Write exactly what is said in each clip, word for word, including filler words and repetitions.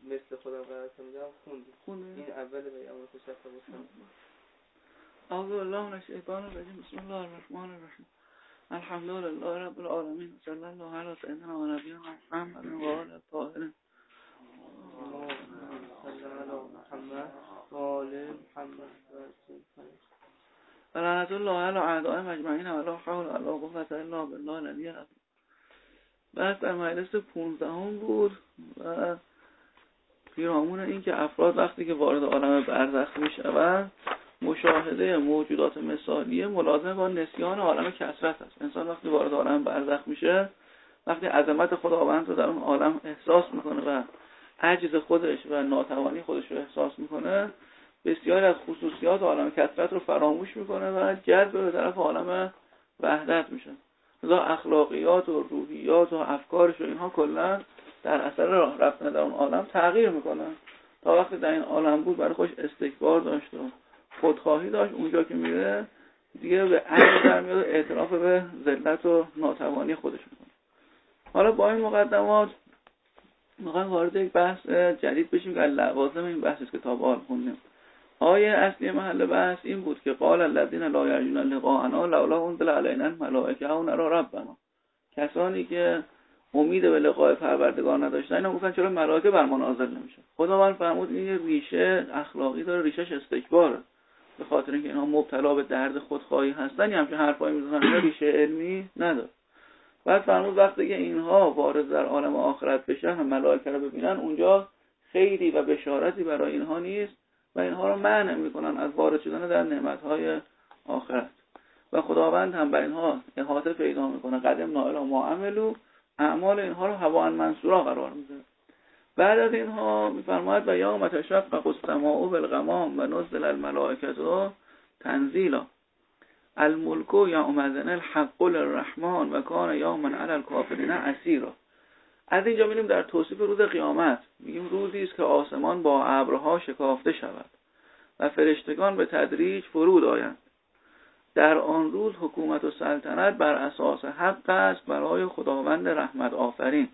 مثل خودم قرار میدم خوندی خونه این اول بیان تشفع باشم. اعوذ بالله من الشیطان الرجیم. بسم الله الرحمن الرحیم. الحمد لله رب العالمین. صلی الله علی سیدنا و نبینا محمد و آله الطاهرین. صلی الله علی محمد و آله محمد. لعنت الله علی اعدائهم اجمعین و لا حول ولا قوة الا بالله العلی العظیم. بس در مجلس پانزدهم بود و پیرامون این که افراد وقتی که وارد عالم برزخ میشوند مشاهده موجودات مثالیه ملازمه با نسیان عالم کثرت است. انسان وقتی وارد عالم برزخ میشه، وقتی عظمت خداوند رو در اون عالم احساس میکنه و عجز خودش و ناتوانی خودش رو احساس میکنه، بسیاری از خصوصیات عالم کثرت رو فراموش میکنه و جذب به طرف عالم وحدت میشه. لذا اخلاقیات و روحیات و افکارش و اینها کلا در اثر راه رفتن در اون عالم تغییر میکنه. تا وقتی در این عالم بود برای خودش استکبار داشت و خودخواهی داشت، اونجا که میره دیگه به عجز در میاد و اعتراف به ذلت و ناتوانی خودش میکنه. حالا با این مقدمات میخوایم وارد یک بحث جدید بشیم که لوازم این بحثی که تا به حال خوندیم. آیه اصلی محل بحث این بود که قال الذین لا یرجون لقاءنا لولا انزل علینا الملائکه او نرى ربنا. کسانی که امید به لقاء پروردگار نداشتن اینا گفتن چرا ملائکه بر ما نازل نمیشه. خداوند فرمود این یه ریشه اخلاقی داره، ریشش استکباره. به خاطر اینکه اینا مبتلا به درد خودخواهی هستن یا همچین حرفایی میزنن، ریشه علمی نداره. بعد فرمود وقتی که اینها وارد در عالم آخرت بشن و ملائکه رو ببینن، اونجا خیری و بشارتی برای اینها نیست و اینها رو منع میکنن از وارد شدن در نعمت‌های آخرت. و خداوند هم بر اینها احاطه پیدا میکنه. قدم نائل و ما عملو، اعمال اینها رو هوان منصورا قرار میده. بعد از اینها میفرماید و یوم تشقق السماء بالغمام و نزل الملائکه تنزیلا الملک یومئذ الحق للرحمن و کان یوما علی الکافرین عسیرا. از اینجا میریم در توصیف روز قیامت. میگیم روزی است که آسمان با ابرها شکافته شود و فرشتگان به تدریج فرود آیند. در آن روز حکومت و سلطنت بر اساس حق است برای خداوند رحمت آفرین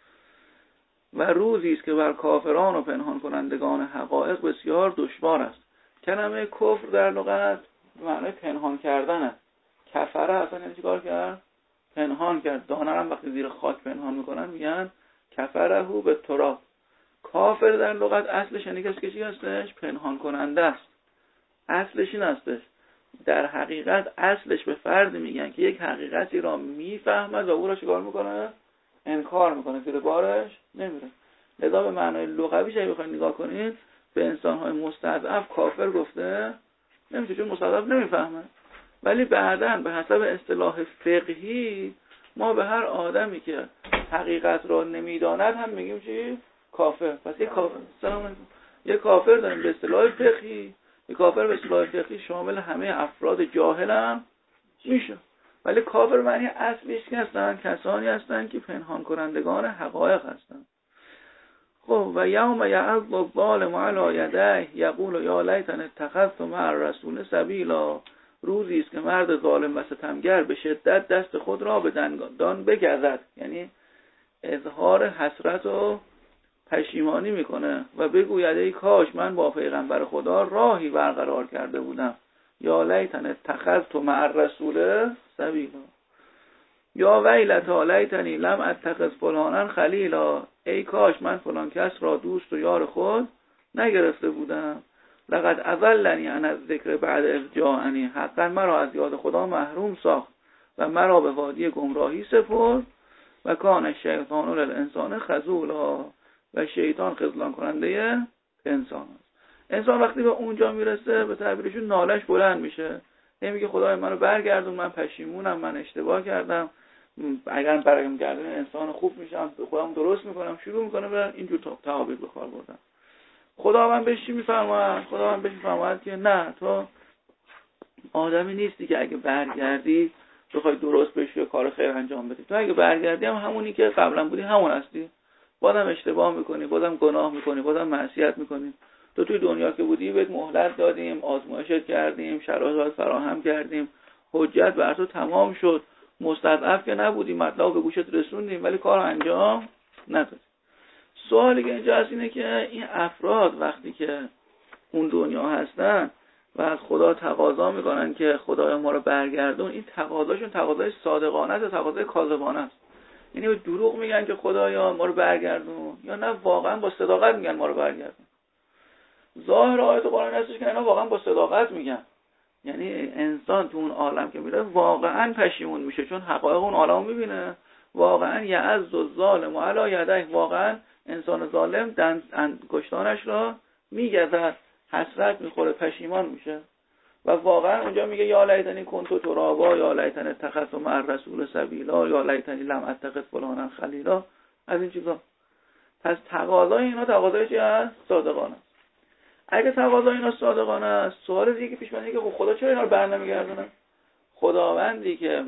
و روزی است که بر کافران و پنهان کنندگان حقایق بسیار دشوار است. کلمه کفر در لغت به معنی پنهان کردن است. کفره اصلا یعنی چیکار کرد؟ پنهان کرد. دانه هم وقتی زیر خاک پنهان میکنن میگن کفرهو به تراب. کافر در لغت اصلش یعنی کسی که چی هستش؟ پنهان کننده است. اصلش این هستش. در حقیقت اصلش به فرد میگن که یک حقیقتی را میفهمد و او را چیکار میکنه؟ انکار میکنه، زیر بارش نمیره. لذا به معنای لغویش اگه بخواید نگاه کنید به انسان‌های مستضعف کافر گفته نمیشه، چون مستضعف نمیفهمه. ولی بعداً به حسب اصطلاح فقهی ما به هر آدمی که حقیقت را نمیداند هم میگیم چی؟ کافر. پس یک کافر سلام علیکم. یک کافر داریم به اصطلاح فقهی. یک کافر به اصطلاح فقهی شامل همه افراد جاهل هم میشه. ولی کافر معنی اصلیش که هستن کسانی هستن که پنهان کنندگان حقایق هستن. خب و یوم یعض الظالم علی یدیه یقول یا لیتنی اتخذت مع الرسول سبیلا. روزی است که مرد ظالم و ستمگر به شدت دست خود را به دندان بگزد، یعنی اظهار حسرت و پشیمانی میکنه و بگوید ای کاش من با پیغمبر خدا راهی برقرار کرده بودم. یا لیتنی اتخذت مع الرسول سبیلا. یا ویلتا لیتنی لم اتخذ فلانا خلیلا. ای کاش من فلان کس را دوست و یار خود نگرفته بودم. لقد اضلنی عن الذکر بعد اذ جاءنی. حقا مرا از یاد خدا محروم ساخت و مرا به وادی گمراهی سپرد. و کان الشیطان للانسان خذولا. و شیطان خذلان کننده انسان است. انسان وقتی به اونجا میرسه به تعبیرشون نالش بلند میشه. نمیگه خدای منو برگردون، من پشیمونم، من اشتباه کردم، اگرم برگم گردن انسان خوب میشم، خودم درست میکنم. شروع میکنه به اینجور تعابیر به کار بردن. خداوند بهش چی میفرماید؟ خداوند بهش میفرماید که نه، تو آدمی نیستی که اگه برگردی بخوای درست بشی و کار خیر انجام بدی. تو اگه برگردی هم همونی که قبلا بودی همون هستی. بازم اشتباه میکنی، بازم گناه میکنی، بازم معصیت میکنی. تو توی دنیا که بودی بهت مهلت دادیم، آزمایشت کردیم، شرایط فراهم کردیم، حجت بر تو تمام شد، مستضعف که نبودی، مطلب به گوشت رسوندیم ولی کار انجام ندادی. سوالی که اینجا هست اینه که این افراد وقتی که اون دنیا هستن و از خدا تقاضا میکنن که خدای ما رو برگردون، این تقاضاشون تقاضای صادقانه است، تقاضای کاذبانه است. یعنی به دروغ میگن که خدایا ما رو برگردون، یا نه واقعا با صداقت میگن ما رو برگردون. ظاهر آیت قرآن هستش که اینا واقعا با صداقت میگن. یعنی انسان تو اون عالم که میره واقعا پشیمون میشه، چون حقایق اون عالم میبینه. واقعا یعز الظالم علی یدیه، واقعا انسان ظالم دست انگشتانش را میگزد، حسرت میخوره، پشیمان میشه و واقعا اونجا میگه یا لیتنی کنت ترابا، یا لیتنی اتخذت مع الرسول سبیلا، یا لیتنی لم اتخذ فلانا خلیلا، از این چیزا. پس تقاضای اینا تقاضای چی هست؟ صادقانه. اگه تقاضای اینا صادقانه است، سوال دیگه که پیش میاد که خدا چرا اینا رو برنمیگردونه؟ خداوندی که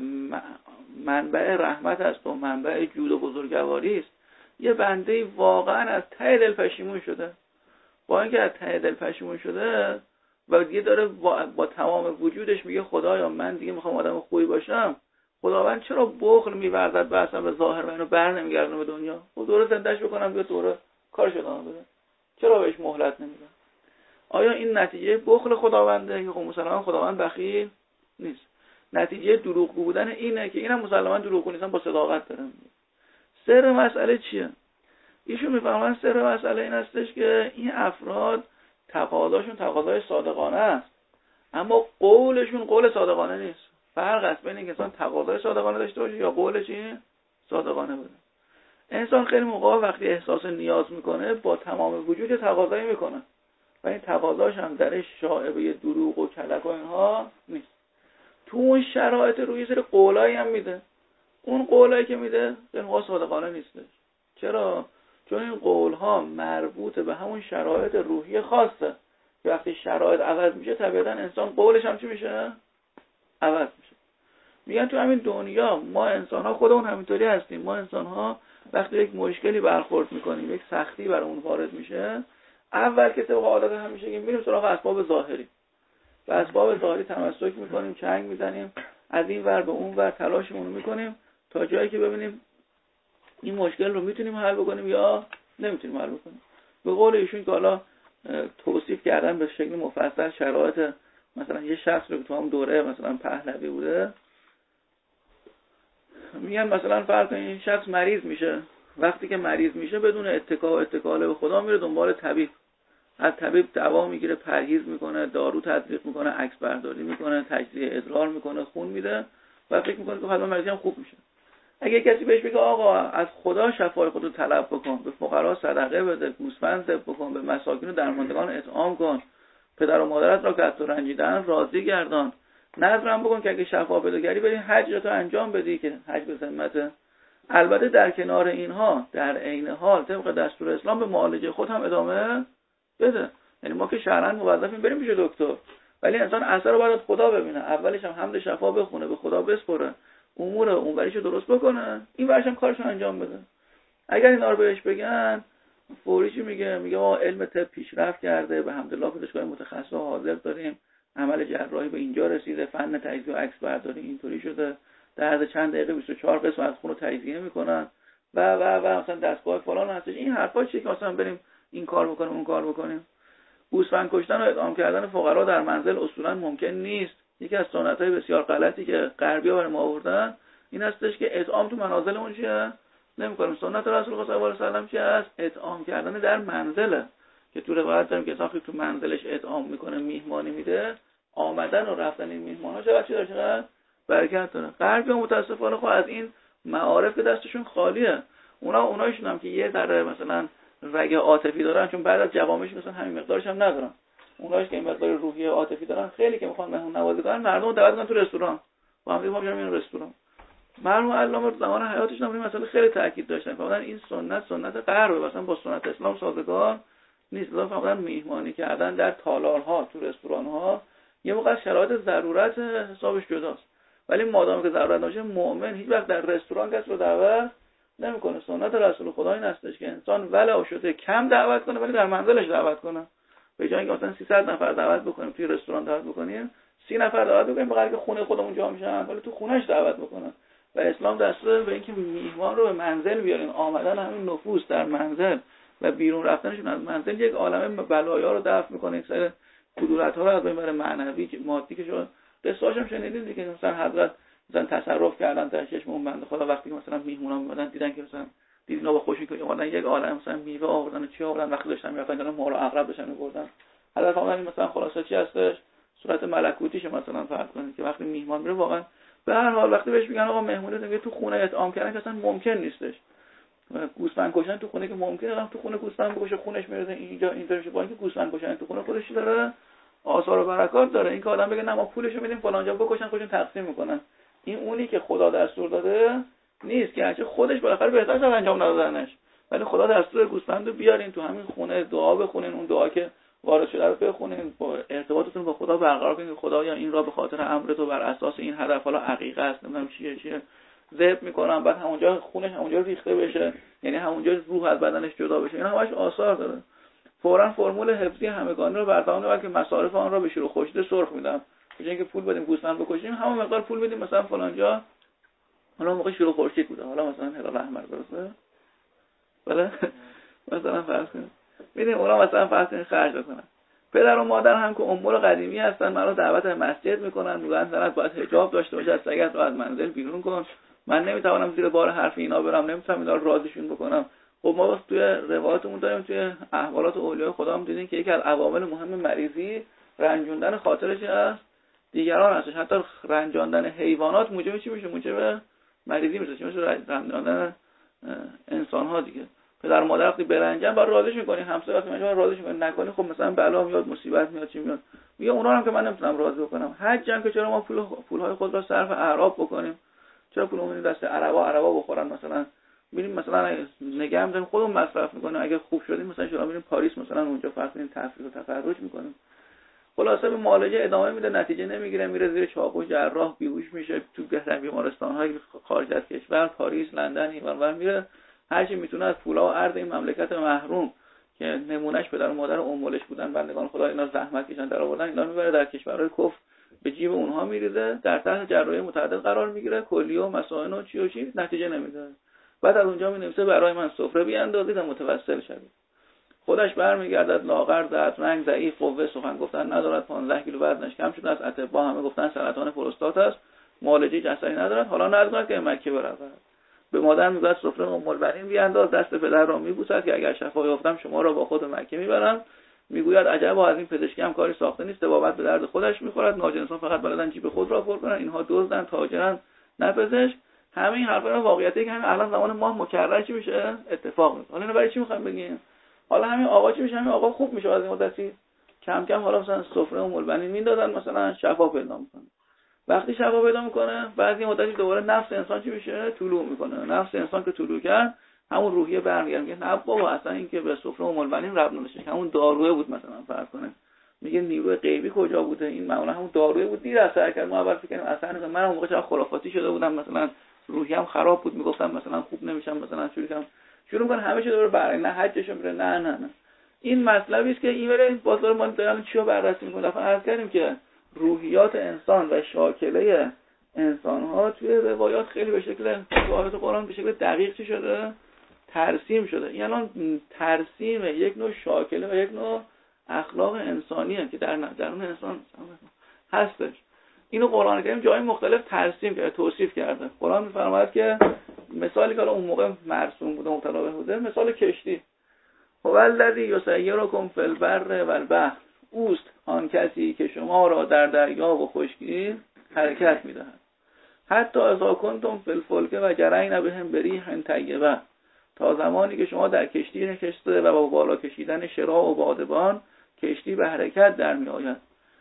منبع رحمت است و منبع جود و بزرگواری است، یه بنده واقعا از ته دل پشیمون شده. با اینکه از ته دل پشیمون شده و دیگه داره با, با تمام وجودش میگه خدایا من دیگه میخوام آدم خوبی باشم، خداوند چرا بخل می‌ورزد به اصلا به ظاهر و اینو برنمیگردونه به دنیا؟ خب دوره زندهش بکنم بیا دوره کارش ادامه بده. چرا بهش مهلت نمیده؟ آیا این نتیجه بخل خداونده که خب مسلمان خداوند بخیل نیست؟ نتیجه دروغگو بودن اینه که اینم مسلمان دروغگو نیستن، با صداقت داره میگه. سر مسئله چیه؟ ایشون میفهمن سر مسئله این هستش که این افراد تقاضاشون تقاضای صادقانه است، اما قولشون قول صادقانه نیست. فرق است بین اینکه انسان تقاضای صادقانه داشته باشه یا قولش این صادقانه بوده. انسان خیلی موقع وقتی احساس نیاز میکنه با تمام وجود تقاضایی میکنه و این تقاضاش هم درش شائبه دروغ و کلک و اینها نیست. تو اون شرایط روی سری قولایی هم میده. اون قولایی که میده به موقع صادقانه نیستش. چرا؟ چون این قولها مربوط به همون شرایط روحی خاصه که وقتی شرایط عوض میشه طبیعتا انسان قولش هم چی میشه؟ عوض میشه. میگن تو همین دنیا ما انسان ها خودمون همینطوری هستیم. ما انسان ها وقتی یک مشکلی برخورد میکنیم، یک سختی برامون وارد میشه، اول که طبق عادت همیشه که میریم سراغ اسباب ظاهری. به اسباب ظاهری تمسک میکنیم، چنگ میزنیم، از این ور به اون ور تلاشمون رو میکنیم تا جایی که ببینیم این مشکل رو میتونیم حل بکنیم یا نمیتونیم حل بکنیم. به قول ایشون که حالا توصیف کردن به شکل مفصل شرایط مثلا یه شخص رو که تو هم دوره مثلا پهلوی بوده، میگن مثلا فرض کنید این شخص مریض میشه، وقتی که مریض میشه بدون اتکا و اتکال به خدا میره دنبال طبیب، از طبیب دوا میگیره، پرهیز میکنه، دارو تزریق میکنه، عکس برداری میکنه، تجزیه ادرار میکنه، خون میده و فکر میکنه که حتما مریضی هم خوب میشه. اگه کسی بهش بگه آقا از خدا شفای خودت طلب بکن، به فقرا صدقه بده، گوسفند ذبح بکن، به مساکین و درماندگان اطعام کن، پدر و مادرت را که از تو رنجیدن راضی گردان، نذرم بکن که اگه شفا پیدا کردی بری حج تو انجام بدی که حج به ذمته. البته در کنار اینها در عین حال طبق دستور اسلام به معالجه خود هم ادامه بده. یعنی ما که شرعاً موظفیم بریم پیش دکتر، ولی انسان اثر رو باید از خدا ببینه. اولش هم حمد شفا بخونه، به خدا بسپره، امور اونوریشو درست بکنه، این ورش هم کارشو انجام بده. اگر اینا رو بهش بگن فوری چی میگه؟ میگه ما علم طب پیشرفت کرده، به حمدالله پزشکای متخصص حاضر داریم، عمل جراحی به اینجا رسیده، فن تجزیه و عکس برداری اینطوری شده، در عرض چند دقیقه بیست و چهار قسم از خون رو تجزیه میکنن و و و مثلا دستگاه فلان هستش. این حرفا چیه که مثلا بریم این کار بکنیم اون کار بکنیم؟ گوسفند کشتن و اطعام کردن فقرا در منزل اصولا ممکن نیست. یکی از سنت‌های بسیار غلطی که غربی‌ها برای ما آوردن این هستش که اطعام تو منازلمون چیه؟ نمی‌کنیم. سنت رسول الله صلی الله علیه و آله چیه است؟ اطعام کردن در منزله که تو روایت داریم که ساختی تو منزلش اطعام میکنه، میهمانی میده، آمدن و رفتن این میهمانا چقدر چی داره؟ برکت داره. غربی‌ها متأسفانه خب از این معارف که دستشون خالیه. اونا اونایشون هم که یه ذره مثلا رگ عاطفی دارن، چون بعد از جوامعش مثلا همین مقدارش هم ندارن. اونایش که این مقدار روحی عاطفی دارن خیلی که میخوان مهمون نوازی کنن، مردم دعوت کنن تو رستوران. با هم دیگه ما میریم رستوران. مرحوم علامه زمان حیاتش هم این مسئله خیلی تاکید داشتن. فرمودن این سنت سنت غربه، مثلا با سنت اسلام سازگار نیست. لذا فرمودن میهمانی کردن در تالارها، تو رستوران‌ها یه موقع شرایط ضرورت حسابش جداست. ولی مادام که ضرورت باشه، مؤمن هیچ وقت در رستوران کس رو دعوت نمیکنه. سنت رسول خدا این هستش که انسان ولو شده کم دعوت کنه ولی در منزلش دعوت کنه. به جای اینکه مثلا سیصد نفر دعوت بکنیم توی رستوران دعوت بکنیم، سی نفر دعوت بکنیم بقیه که خونه خودمون جا میشن ولی تو خونهش دعوت بکنن. و اسلام دستور به اینکه میهمان رو به منزل بیارین. آمدن همین نفوس در منزل و بیرون رفتنشون از منزل یک عالمه بلایا رو دفع میکنه، یک سری کدورت‌ها رو از بین میبره، معنوی مادی که شما قصه‌اش هم شنیدید دیگه، مثلا حضرت مثلا تصرف کردن در چشم اون بنده خدا وقتی مثلا میهمونا میومدن دیدن که مثلا دیدن با خوشی که اومدن یک عالمه مثلا میوه آوردن و چی آوردن، وقتی داشتن میرفتن جلو مار و عقرب داشتن می‌بردن. حضرت فرمودن مثلا خلاصه چی هستش؟ صورت ملکوتیش مثلا فرض کنید که وقتی میهمان میره واقعا به هر حال وقتی بهش میگن آقا مهمونی دیگه تو خونه اطعام کردن که اصلا ممکن نیستش، گوسفند کشتن تو خونه که ممکنه، آدم تو خونه گوسفند بکشه خونش میره اینجا اینطور میشه، با اینکه گوسفند کشتن تو خونه خودش داره آثار و برکات داره، این که آدم بگه نه ما پولشو میدیم فلان جا بکشن خودشون تقسیم میکنن، این اونی که خدا دستور داده نیست که هرچه خودش بالاخره بهتر از انجام ندادنش، ولی خدا دستور گوسفندو بیارین تو همین خونه دعا بخونین، اون دعا که وارد شده رو بخونین، با ارتباطتون با خدا برقرار کنین، خدایا این را به خاطر امر تو بر اساس این هدف، حالا عقیقه است نمیدونم چیه چیه ذبح میکنم، بعد همونجا خونش همونجا ریخته بشه، یعنی همونجا روح از بدنش جدا بشه، اینا همش آثار داره. فوراً فرمول حفظی همگانی رو برطرف کنیم که مصارف آن را به شیر و خورشید سرخ میدم، به جای اینکه پول بدیم گوسفند بکشیم همون مقدار پول بدیم مثلا فلان جا، حالا موقع شیر و خورشید بوده، حالا مثلا هلال احمر درسته، بله مثلا فرض کنیم میدیم اونا مثلا فرض کنیم خرج بکنن. پدر و مادر هم که امور قدیمی هستن منو دعوت به مسجد میکنن، میگن زنت باید حجاب داشته باشه، از سگت رو از منزل بیرون کن، من نمیتوانم زیر بار حرف اینا برم، نمیتونم اینا رو راضیشون بکنم. خب ما واسه توی روایاتمون داریم، توی احوالات اولیاء خدا هم دیدین که یکی از عوامل مهم مریضی رنجوندن خاطرش است دیگران هستش، حتی رنجاندن حیوانات موجب چی میشه؟ موجب مریضی میشه، چی میشه؟ رنجاندن انسان ها دیگه. پدر و مادر وقتی برنجن باید راضیش می‌کنی، همسایه وقتی میگن راضیش می‌کنی، نکنی خب مثلا بلا میاد، مصیبت میاد، چی میاد، میگه اونا هم که من نمیتونم راضی بکنم. حج هم که چرا ما پول پول‌های خود را صرف اعراب بکنیم، چرا پولمون دست عربا عربا بخورن، مثلا میریم مثلا نگه می‌داریم خودمون مصرف می‌کنیم، اگه خوب شدیم مثلا شما میریم پاریس مثلا اونجا فرض کنیم تفریح و تفرج می‌کنیم. خلاصه به معالجه ادامه میده، نتیجه نمیگیره، میره زیر چاقو جراح بیهوش میشه، تو بهترین بیمارستان‌های خارج از کشور، پاریس، لندن، اینور میره، هر چی میتونه از پولا و ارز این مملکت محروم که نمونهش پدر و مادر امولش بودن، بندگان خدا اینا زحمت کشیدن در آوردن، اینا میبره در کشورهای کفر به جیب اونها میریزه، در تحت جراحی متعدد قرار میگیره، کلیه و مسائل و چی و چی، نتیجه نمیده. بعد از اونجا مینویسه برای من سفره بیاندازید و متوسل شوید. خودش برمیگردد لاغر، زرد رنگ، ضعیف، قوه سخن گفتن ندارد، پانزده کیلو وزنش کم شده است، اطباء همه گفتن سرطان پروستات است، معالجه جسدی ندارد، حالا نذارد که مکه برود. به مادر میگوید سفره ام البنین بیانداز، دست پدر را میبوسد که اگر شفا یافتم شما را با خود مکه میبرم. میگوید عجبا از این پزشکی هم کاری ساخته نیست، طبابت به درد خودش میخورد، ناجنسان فقط بلدن جیب خود را پر کنن، اینها دزدن، تاجرن، نه پزشک. همه این حرفا واقعیتی که همین الان زمان ما مکرر چی میشه اتفاق میفته. حالا اینو برای چی میخوام بگیم؟ حالا همین آقا چی میشه؟ همین آقا خوب میشه از این مدتی کم کم، حالا مثلا سفره ام البنین میندازن مثلا شفا پیدا میکنه. وقتی شفا پیدا میکنه بعد این مدتی دوباره نفس انسان چی میشه؟ طلوع میکنه. نفس انسان که طلوع کرد همون روحیه برمیگرده، میگه نه بابا اصلا این که به سفره ام البنین ربط نداشته، همون داروه بود مثلا فرض کنه. میگه نیروی غیبی کجا بوده؟ این معمولا همون داروه بود، دیر اثر کرد. ما اول فکر کنیم اصلا من اون موقع چرا خرافاتی شده بودم، مثلا روحیه‌ام خراب بود، میگفتم مثلا خوب نمیشم، مثلا شروع کردم شروع کنم همه چی دوباره برای نه حجشو میره، نه نه نه این مطلبی است که این بره بازار ما دارن چیو بررسی میکنه. دفعه عرض کردیم که روحیات انسان و شاکله انسان‌ها توی روایات خیلی به شکل آیات قرآن به شکل دقیق چی شده؟ ترسیم شده. یعنی الان ترسیم یک نوع شاکله و یک نوع اخلاق انسانیه که در درون انسان هستش. اینو قرآن کریم جای مختلف ترسیم کرده، توصیف کرده. قرآن می‌فرماید که مثالی که اون موقع مرسوم بوده، مبتلا بوده، مثال کشتی. هو الذی یسیرکم فی البر و البحر، اوست آن کسی که شما را در دریا و خشکی حرکت می‌دهد. حتی اذا کنتم فی الفلک و جرین بهم بریح طیبه، تا زمانی که شما در کشتی نشسته و با بالا کشیدن شراع و بادبان کشتی به حرکت در می‌آید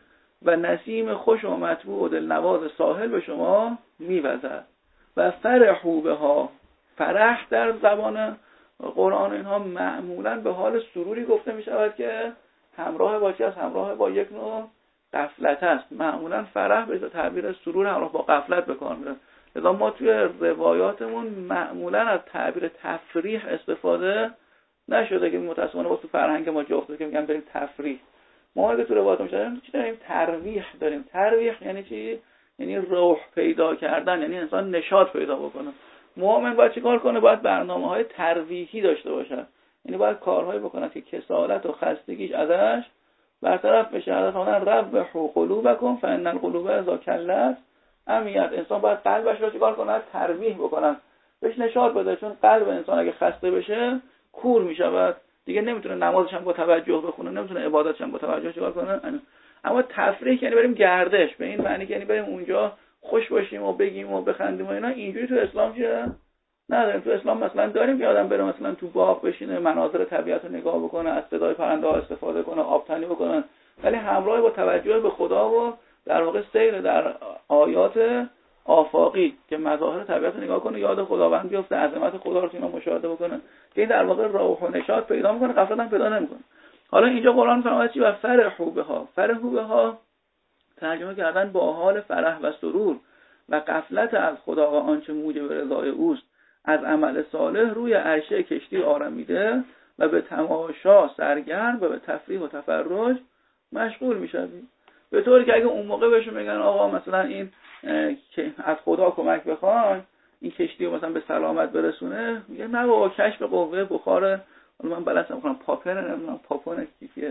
و نسیم خوش و مطبوع و دلنواز ساحل به شما می‌وزد و فرحوا بها. فرح در زبان قرآن اینها معمولاً به حال سروری گفته می شود که همراه با چی است؟ همراه با یک نوع غفلت است. معمولاً فرح به تعبیر سرور همراه با غفلت به کار میره. لذا ما توی روایاتمون معمولاً از تعبیر تفریح استفاده نشده که متأسفانه با تو فرهنگ ما جا افتاده که میگن بریم تفریح. ما اگه تو روایات میشیم چی داریم؟ ترویح داریم. ترویح یعنی چی؟ یعنی روح پیدا کردن، یعنی انسان نشاط پیدا بکنه. مؤمن باید چیکار کنه؟ باید برنامه‌های ترویحی داشته باشه. یعنی باید کارهایی بکنن که کسالت و خستگیش ازش برطرف بشه. حضرت فرمودن ربحوا قلوبکم فان القلوب اذا کلت امیت. انسان باید قلبش رو چیکار کنه؟ ترویح بکنن، بهش نشاط بده، چون قلب انسان اگه خسته بشه کور میشود، دیگه نمیتونه نمازش هم با توجه بخونه، نمیتونه عبادتش هم با توجه چیکار کنه. اما تفریح یعنی بریم گردش، به این معنی که یعنی بریم اونجا خوش باشیم و بگیم و بخندیم و اینا. اینجوری تو اسلام چیه؟ نداریم. تو اسلام مثلا داریم که آدم بره مثلا تو باغ بشینه، مناظر طبیعت رو نگاه بکنه، از صدای پرنده ها استفاده کنه، آبتنی بکنه، ولی همراه با توجه به خدا و در واقع سیر در آیات آفاقی که مظاهر طبیعت رو نگاه کنه، یاد خداوند بیفته، عظمت خدا رو اینا مشاهده بکنه، که این در واقع روح و نشاط پیدا میکنه، غفلت هم پیدا نمیکنه. حالا اینجا قرآن فرموده چی؟ و فرحوا بها. فرحوا بها ترجمه کردن با حال فرح و سرور و غفلت از خدا و آنچه موجب رضای اوست از عمل صالح روی عرشه کشتی آرمیده و به تماشا سرگرم و به تفریح و تفرج مشغول میشوید. به طوری که اگه اون موقع بهشون میگن آقا مثلا این که از خدا کمک بخواین این کشتی رو مثلا به سلامت برسونه، میگه نه بابا کشف قوه بخار، من بلد نمی‌کنم پاپن نمیدونم پاپون کیه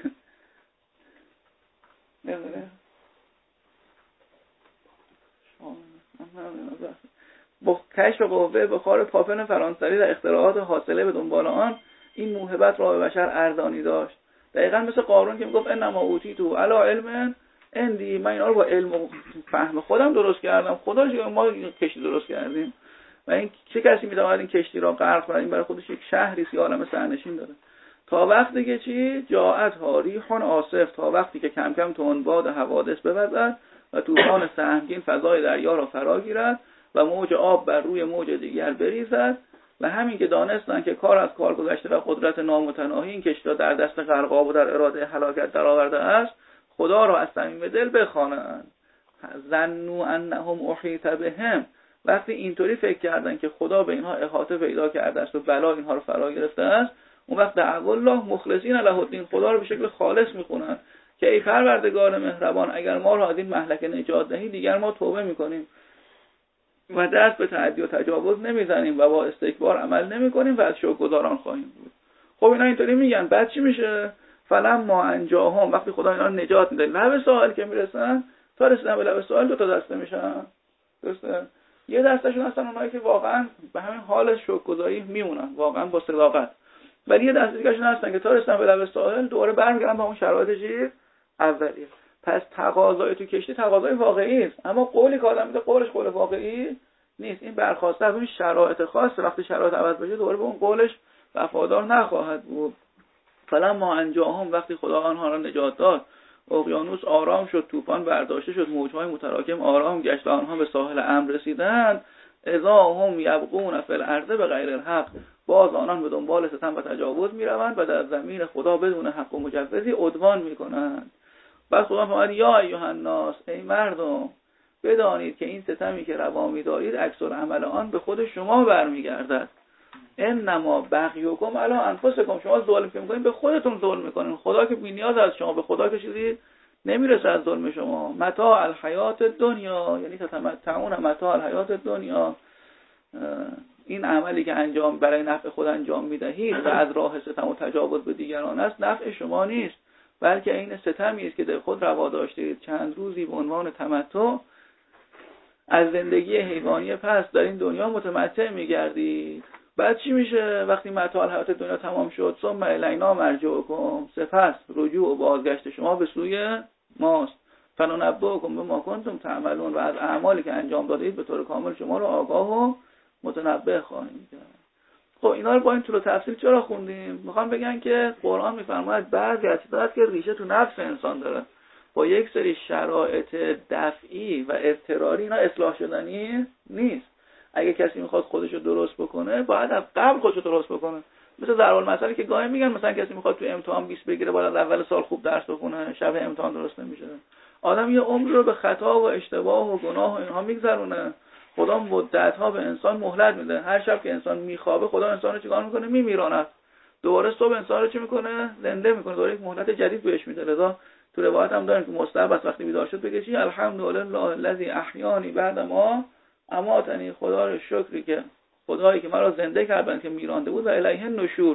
نمیدونم با کشف قوه بخار پاپن فرانسوی و اختراعات حاصله به دنبال آن این موهبت را به بشر ارزانی داشت. دقیقاً مثل قارون که میگفت انما اوتیتو علی علم عندی، من اینا رو با علم و فهم خودم درست کردم، خدا چه ما کشتی درست کردیم و این چه کسی میتواند این کشتی را غرق کنه؟ این برای خودش یک شهری سی عالم سرنشین داره. تا وقتی که چی؟ جاءت ریح عاصف، تا وقتی که کم کم تندباد حوادث بوزد و طوفان سهمگین فضای دریا را فرا گیرد و موج آب بر روی موج دیگر بریزد و همین که دانستن که کار از کار گذشته و قدرت نامتناهی این کشتی را در دست غرقاب و در اراده هلاکت درآورده است، خدا را از صمیم دل بخوانند. ظنوا انهم احیط بهم، وقتی اینطوری فکر کردن که خدا به اینها احاطه پیدا کرده است و بلا اینها رو فرا گرفته است، اون وقت دعوا الله مخلصین له الدین، خدا رو به شکل خالص میخونن که ای پروردگار مهربان اگر ما را از این مهلکه نجات دهی دیگر ما توبه میکنیم و دست به تعدی و تجاوز نمیزنیم و با استکبار عمل نمیکنیم و از شکرگزاران خواهیم بود. خب اینا اینطوری میگن، بعد چی میشه؟ فلما انجاهم، وقتی خدا اینا رو نجات میده، لب سوال که میرسن، تا رسیدن به لب سوال دو تا دسته میشن. درسته؟ یه دستشون هستن اونایی که واقعا به همین حال شکرگزاری میمونن، واقعا با صداقت، ولی یه دسته دیگه‌شون هستن که تا رسیدن به لب ساحل دوباره برمیگردن با اون شرایط چیز اولیه. پس تقاضای تو کشتی تقاضای واقعی است، اما قولی که آدم میده قولش قول واقعی نیست. این برخواسته از اون شرایط خاصه، وقتی شرایط عوض بشه دوباره به اون قولش وفادار نخواهد بود. فلما انجاهم، وقتی خدا آنها را نجات داد، اقیانوس آرام شد، طوفان برداشته شد، موج‌های متراکم آرام گشت و آنها به ساحل امن رسیدند، اذا هم یبغون فی الارض بغیر الحق، باز آنان به دنبال ستم و تجاوز میروند و در زمین خدا بدون حق و مجوزی عدوان میکنند. بعد خدا فرمود یا ایها الناس، ای مردم، بدانید که این ستمی که روا می‌دارید اکثر عمل آن به خود شما برمیگردد. انما بغیکم علی انفسکم، شما ظلم که میکنید به خودتون ظلم میکنید. خدا که بی‌نیاز از شما، به خدا که چیزی نمیرسه از ظلم شما. متاع الحیات دنیا، یعنی تتمتعون متاع الحیات دنیا، این عملی که انجام برای نفع خود انجام میدهید و از راه ستم و تجاوز به دیگران است، نفع شما نیست، بلکه این ستمی است که در خود روا داشتید. چند روزی به عنوان تمتع از زندگی حیوانی پس در این دنیا متمتع میگردید. بعد چی میشه وقتی متاع الحیات دنیا تمام شد؟ ثم الینا مرجعکم، سپس رجوع و بازگشت شما به سوی ماست. فننبئکم بما کنتم تعملون، و از اعمالی که انجام دادید به طور کامل شما رو آگاه و متنبه خواهیم کرد. خب اینا رو با این طول و تفصیل چرا خوندیم؟ میخوام بگن که قرآن میفرماید بعضی از چیزا که ریشه تو نفس انسان داره، با یک سری شرایط دفعی و اضطراری اینا اصلاح شدنی نیست. اگه کسی میخواد خودشو درست بکنه باید از قبل خودشو درست بکنه. مثل ضرب المثلی که گاهی میگن مثلا کسی میخواد تو امتحان بیست بگیره باید از اول سال خوب درس بخونه، شب امتحان درست نمیشه. آدم یه عمر رو به خطا و اشتباه و گناه و اینها میگذرونه. خدا مدت‌ها به انسان مهلت میده. هر شب که انسان میخوابه خدا انسان رو چیکار میکنه؟ میمیراند. دوباره صبح انسان رو چی میکنه؟ زنده میکنه، دوباره یک مهلت جدید بهش میده. لذا تو روایت هم داریم که مستحب است وقتی بیدار شد بگه چی؟ الحمدلله الذی احیانی بعد ما اماتنی، خدا رو شکری که خدایی که مرا زنده کردن که میرانده بود، و الیه النشور،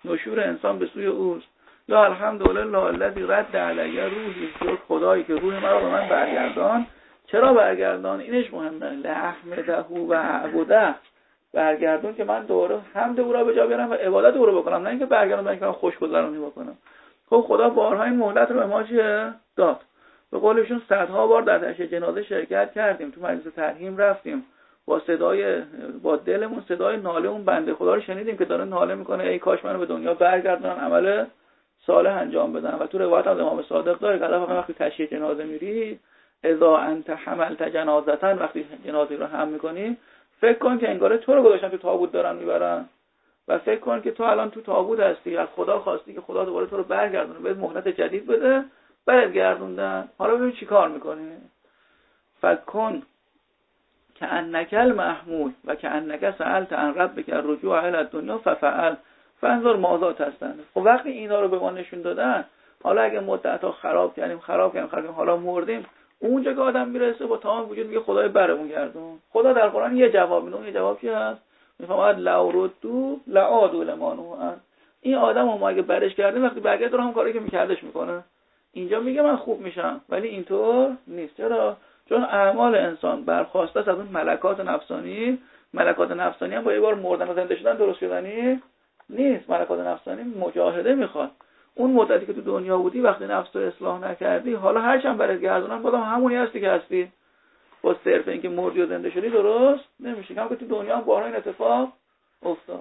نشور انسان به سوی اوست. یا الحمدلله الذی رد علی روحی، شکر خدایی که روح مرا به من برگردان. چرا برگردان؟ اینش مهمه. لحمده و عبده، برگردون که من دوباره حمد او را به جا بیارم و عبادت او را بکنم، نه اینکه برگردم برای اینکه خوشگذرانی بکنم. خب خدا بارها این مهلت رو به ما چیه داد. به قولشون صدها بار در تشییع جنازه شرکت کردیم، تو مجلس ترحیم رفتیم، با صدای با دلمون صدای ناله اون بنده خدا رو شنیدیم که داره ناله میکنه ای کاش منو به دنیا برگردونن عمل صالح انجام بدن. و تو روایت از امام صادق داره که وقتی تشییع جنازه میری، اذا انت حملت جنازه، وقتی جنازه رو حمل میکنی فکر کن که انگار تو رو گذاشتن تو تابوت دارن میبرن و فکر کن که تو الان تو تابوت هستی، از خدا خواستی که خدا دوباره تو رو برگردونه، بهت مهلت جدید بده، برگردوندن، حالا ببین چی کار میکنی. فکن که انکل محمول و که انک سألت عن ربک الرجوع الی الدنیا ففعل فانظر ماذا تستند. خب وقتی اینا رو به ما نشون دادن، حالا اگه مدت‌ها خراب کردیم خراب کردیم خراب کردیم حالا مردیم، اونجا که آدم میرسه با تمام وجود میگه خدای برمون گردون. خدا در قرآن یه جواب میده، اون یه جواب چی هست؟ میفهمد لو ردو لعادوا لما نهوا عنه. این آدمو ما اگه برش کردیم وقتی برگرده داره هم کاری که میکردش میکنه. اینجا میگه من خوب میشم، ولی اینطور نیست. چرا؟ چون اعمال انسان برخواسته از اون ملکات نفسانی. ملکات نفسانی هم با یه بار مردن و زنده شدن درست شدنی نیست. ملکات نفسانی مجاهده میخواد. اون مدتی که تو دنیا بودی وقتی نفس رو اصلاح نکردی، حالا هر چند برات گردونن بازم همونی هستی که هستی. با صرف اینکه مردی و زنده شدی درست نمیشه. کما که تو دنیا هم بارها این اتفاق افتاد.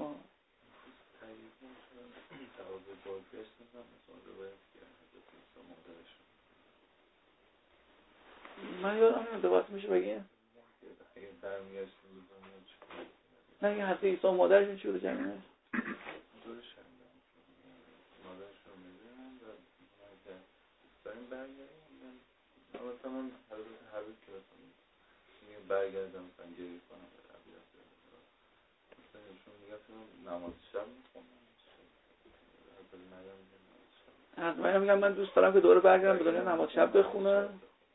من یادم نمیاد دوباره میشه بگیم نه این حتی عیسی مادرشون چی بوده جمعیش؟ مثلا حضرت حبیب که میگه برگردم مثلا گریه کنم مثلا ایشون میگه نماز شب میخونم از من میگم من دوست دارم که دوره برگردم به دنیا نماز شب بخونم.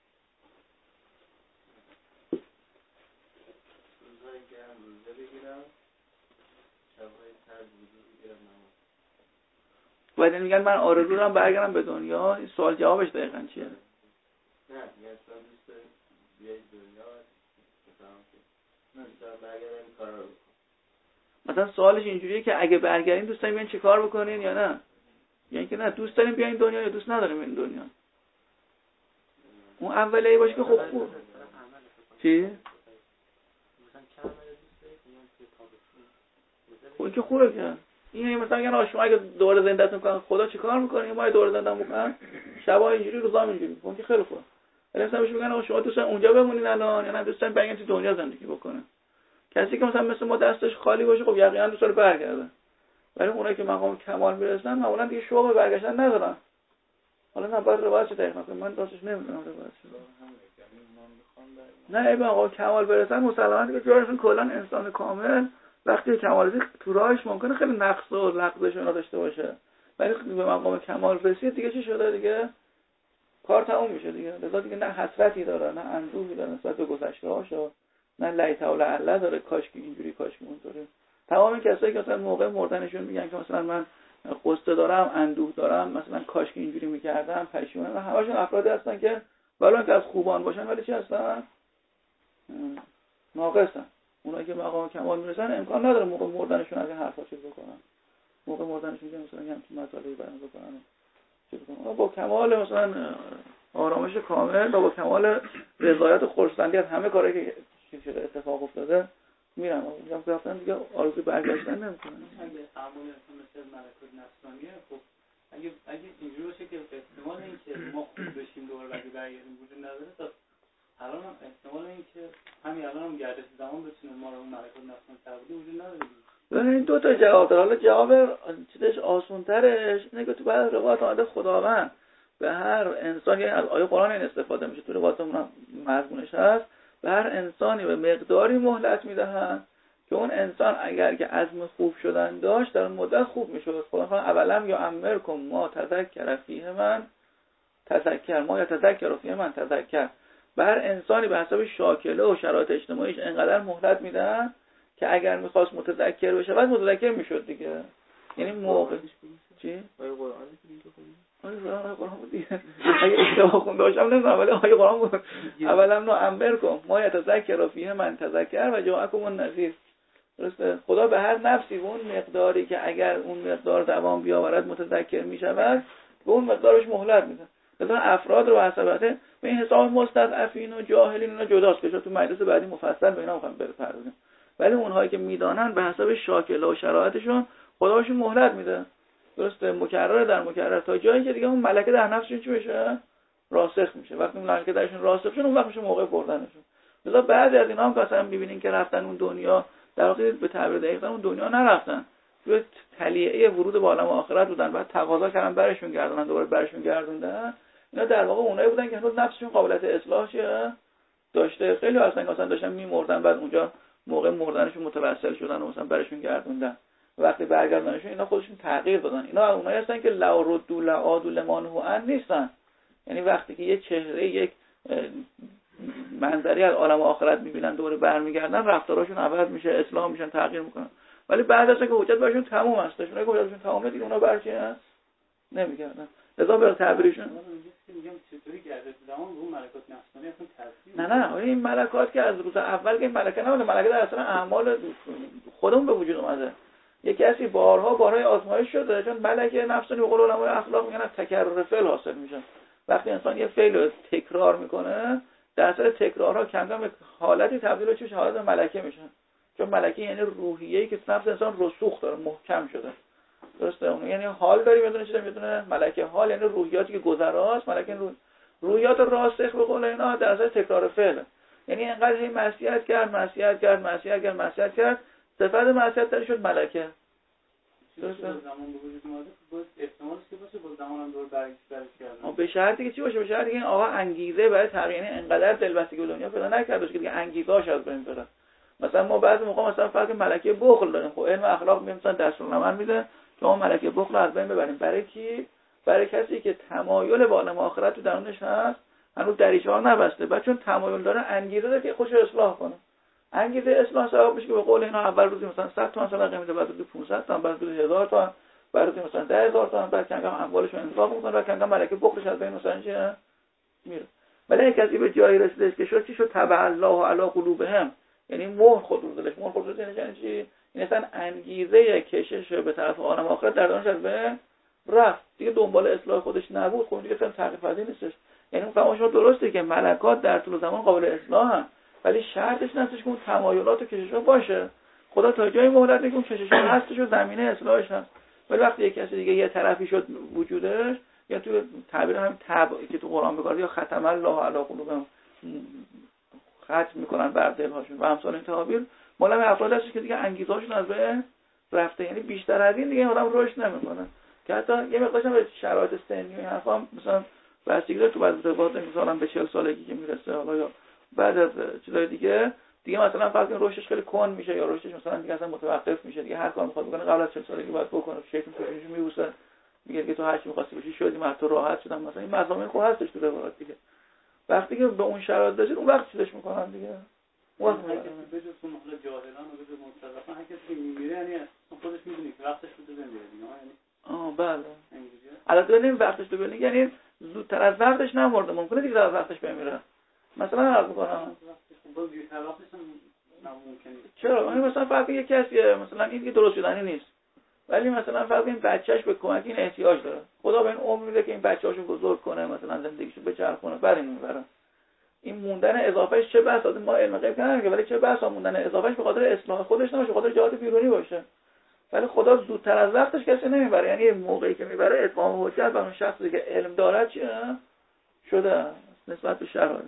روزایی که هم روزه بگیرم شبهای تر روزه بگیرم نماز. باید میگن من آرزو دارم برگردم به دنیا. این سوال جوابش دقیقاً چیه؟ نه یه اصلا دوست داری بیای دنیا بفهم که نه دوست دارم برگردم این کار رو بکنم. مثلا سوالش اینجوریه که اگه برگردیم دوست داریم بیاین چه کار بکنین یا نه؟ یعنی که نه دوست داریم بیاین دنیا یا دوست نداریم این دنیا. اون اولیه باشه که خب خوب چی؟ خب که خوبه که این مثلا میگن شما اگه دوباره زنده‌تون کنن خدا چه کار میکنه؟ ما دوباره زنده بکنن شبا اینجوری روزا اینجوری میگن که خیلی خوبه. ولی مثلا بهش میگن شما دوستان اونجا بمونین الان یا نه دوستان برگردین تو دنیا زندگی بکنن. کسی که مثلا مثل ما دستش خالی باشه خب یقینا دوست داره برگرده. ولی اونایی که مقام کمال میرسن معمولا دیگه شوق برگشتن ندارن. حالا نه باید روایت دقیق کنم، من راستش نمیدونم روایت. نه ای آقا کمال برسن مسلماً دیگه جایشون کلا انسان کامل وقتی کمال رسید تو راهش ممکنه خیلی نقص و لغزش اینا داشته باشه، ولی به مقام کمال رسید دیگه چی شده؟ دیگه کار تموم میشه دیگه. لذا دیگه نه حسرتی داره، نه اندوهی داره نسبت به گذشته‌هاشو، نه لیت و لعله داره کاش که اینجوری کاش که اونطوری. تمام کسایی که مثلا موقع مردنشون میگن که مثلا من قصه دارم، اندوه دارم، مثلا کاش که اینجوری میکردم، پشیمونم، همشون افرادی هستن که ولو که از خوبان باشن ولی چی هستن؟ ناقصن. اونایی که مقام کمال میرسن امکان نداره موقع مردنشون از این حرفا چیز بکنن. موقع مردنشون که مثلا همین مطالبی بیان بکنن چیز بکنن. با کمال مثلا آرامش کامل و با کمال رضایت و خرسندی از همه کاری که چیز شده اتفاق افتاده میرن. میگم که رفتن دیگه آرزوی برگشتن نمیکنن. اگه اعمال مثل ملکوت نفسانیه خب اگه اگه اینجوری باشه که احتمال اینکه ما خوب بشیم دوباره وقتی برگردیم وجود نداره، تا الان هم احتمال اینکه همین الان هم گردش زمان بتونه ما رو اون ملکوت نفسانی تبدیل وجود نداره. ببین دو تا جواب داره. حالا جواب چیزش آسان‌ترش اینه که تو بعض روایات آمده خداوند به هر انسان، یعنی از آیه قرآن این استفاده میشه تو روایاتمون مضمونش هست، به هر انسانی به مقداری مهلت میدهند که اون انسان اگر که عزم خوب شدن داشت در اون مدت خوب میشد. خداوند اولم یا امرکم ما تذکر فیه من تذکر ما یا تذکر فیه من تذکر. به هر انسانی به حساب شاکله و شرایط اجتماعیش انقدر مهلت میدن که اگر میخواست متذکر بشه بعد متذکر میشد دیگه. یعنی موقع چی؟ آیه قرآنی که خوندی؟ آیه قرآن آیه قرآن بود دیگه. اگه اشتباه خونده باشم نمیدونم ولی آیه قرآن بود. اولا نو انبر کن ما یتذکر فیه من تذکر و جاءکم النذیر. درسته؟ خدا به هر نفسی اون مقداری که اگر اون مقدار دوام بیاورد متذکر میشود به اون مقدارش مهلت میده. مثلا افراد رو حسابته به این حساب مستضعفین و جاهلین اینا جداست که تو مجلس بعدی مفصل به اینا میخوام بپردازیم. ولی اونهایی که میدانن به حساب شاکله و شرایطشون خداشون مهلت میده. درسته؟ مکرر در مکرر تا جایی که دیگه اون ملکه در نفسشون چی بشه؟ راسخ میشه. وقتی اون ملکه درشون راسخ شد اون وقت میشه موقع بردنشون. مثلا بعضی از اینا هم که اصلا میبینین که رفتن اون دنیا در واقع به تعبیر دقیق اون دنیا نرفتن. توی تلیعه ورود به عالم آخرت بودن، بعد تقاضا کردن برشون گردوندن، دوباره برشون گردوندن. اینا در واقع اونایی بودن که هنوز نفسشون قابلیت اصلاح داشته. خیلی اصلا مثلا داشتن میمردن بعد اونجا موقع مردنشون متوسل شدن و مثلا برشون گردوندن. وقتی برگردونشون اینا خودشون تغییر دادن. اینا اونایی هستن که لا ردوا لعادوا لما نهوا عنه نیستن. یعنی وقتی که یه چهره یک منظری از عالم آخرت میبینن دوباره برمیگردن رفتاراشون عوض میشه، اصلاح میشن، تغییر میکنن. ولی بعد از اینکه حجت برشون تموم هستش، اونایی که حجتشون تمومه دیگه اونا برچی نمیگردن. لذا به تعبیرشون میگم چطوری گرده زمان اون ملکات نفسانی اصلا تاثیر نه نه این ملکات که از روز اول که این ملکه نبوده، ملکه در اصلا اعمال خودمون به وجود اومده. یک کسی بارها بارهای آزمایش شده، چون ملکه نفسانی به قول علمای اخلاق میگن تکرر فعل حاصل میشه. وقتی انسان یه فعل رو تکرار میکنه در اثر تکرارها کم کم به حالتی تبدیل میشه، حالت ملکه میشه. چون ملکه یعنی روحیه‌ای که نفس انسان رسوخ داره، محکم شده. درسته؟ اون یعنی حال داریم میدونه چیزا میدونه ملکه حال یعنی روحیاتی که گذراست، ملکه روح روحیات راسخ به قول اینا در اثر تکرار فعل. یعنی اینقدر هی معصیت کرد معصیت کرد معصیت کرد معصیت کرد صفت معصیت در شد ملکه. درسته؟ زمان به وجود اومده بود احتمالش که باشه با زمان هم دور برگشت کردن. به شرطی که چی باشه؟ به شرطی که این آقا انگیزه برای تغییر، یعنی انقدر دلبستگی به دنیا پیدا نکرده باشه که دیگه انگیزه‌اش از بین بره. مثلا ما بعضی موقع مثلا فرض ملکه بخل داریم، خب علم اخلاق میگه مثلا دستورالعمل میده که ما ملکه بخل از بین ببریم. برای کی؟ برای کسی که تمایل به عالم آخرت تو درونش هست، هنوز دریچه‌ها نبسته، بعد چون تمایل داره انگیزه داره که خودش اصلاح کنه. انگیزه اصلاح سبب میشه که به قول اینا اول روزی مثلا صد تومن صدقه میده، بعد روزی پانصد تومن، بعد روزی هزار تومن، بعد روزی مثلا ده هزار تومن، بعد کم کم اموالش رو انفاق میکنه، بعد کم کم ملکه بخلش از بین مثلا چه میره. ولی کسی به جایی رسیده که شد چی شد؟ تبع الله علی قلوبهم، یعنی مهر خود رو دلش مهر خود رو دلش یعنی چی؟ این اصلا انگیزه کشش به طرف عالم آخرت در درونش از بین رفت، دیگه دنبال اصلاح خودش نبود، خب دیگه اصلا تغییر پذیر نیستش. یعنی اون فهمش درسته که ملکات در طول زمان قابل اصلاحن، ولی شرطش نستش که اون تمایلات و کشش‌ها باشه. خدا تا جایی مهلت میده که اون کشش‌ها هستش و زمینه اصلاحش هست. ولی وقتی یک کسی دیگه یه طرفی شد وجودش، یا تو تعبیر هم تب که تو قرآن بگارد یا ختم الله علی قلوبهم، ختم میکنن بر دل‌هاشون و امثال این تعابیر مال افراد هست که دیگه انگیزه‌هاشون از بین رفته. یعنی بیشتر از این دیگه آدم رشد نمیکنه. که حتی یه مقدارش هم به شرایط سنی و حرفا مثلا بستگی داره. تو بعضی روایات مثلا به چهل سالگی که میرسه حالا یا بعد از چیزای دیگه دیگه مثلا فرض کن رشدش خیلی کند میشه یا رشدش مثلا دیگه اصلا متوقف میشه، دیگه هر کار میخواد بکنه قبل از چهل سالگی باید بکنه. شیطان توش میبوسه میگه که تو هر چی می‌خواستی بشی شدی، من تو راحت شدم. مثلا این مضامین خب هستش تو روایات دیگه. وقتی که به اون شرایط رسید اون وقت چیزش میکنن دیگه. اون وقت به جز اون حالا جاهلان و به جز مستضعفان هر کسی که میمیره یعنی خودش میدونه که وقتش بوده بمیره دیگه. یعنی آه بله. البته نمی وقتش تو ببینید یعنی زودتر از وقتش نمرده، ممکنه دیگه از وقتش بمیره. مثلا عرض می‌کنم باز دیرتر وقتش هم ممکنه. چرا؟ یعنی مثلا فرض یک کسی مثلا این دیگه درست شدنی نیست، ولی مثلا فرض این بچه‌ش به کمک این احتیاج داره، خدا به این عمر میده که این بچه‌اشو بزرگ کنه، مثلا زندگیشو بچرخونه، بعد این میبره. این موندن اضافهش چه بس ما علم غیب نداریم، ولی چه بس موندن اضافهش به خاطر اصلاح خودش نباشه، خاطر جهات بیرونی باشه. ولی خدا زودتر از وقتش کسی نمیبره. یعنی موقعی که میبره اتمام حجت بر اون شخصی که علم دارد چه شده نسبت به شرایط.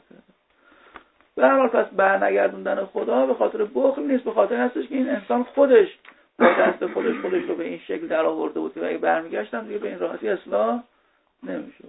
به هر حال پس برنگردوندن خدا به خاطر بخل نیست، به خاطر هستش که این انسان خودش با دست خودش خودش رو به این شکل در آورده بود که اگه برمیگشتم دیگه به این راحتی اصلاح نمیشه.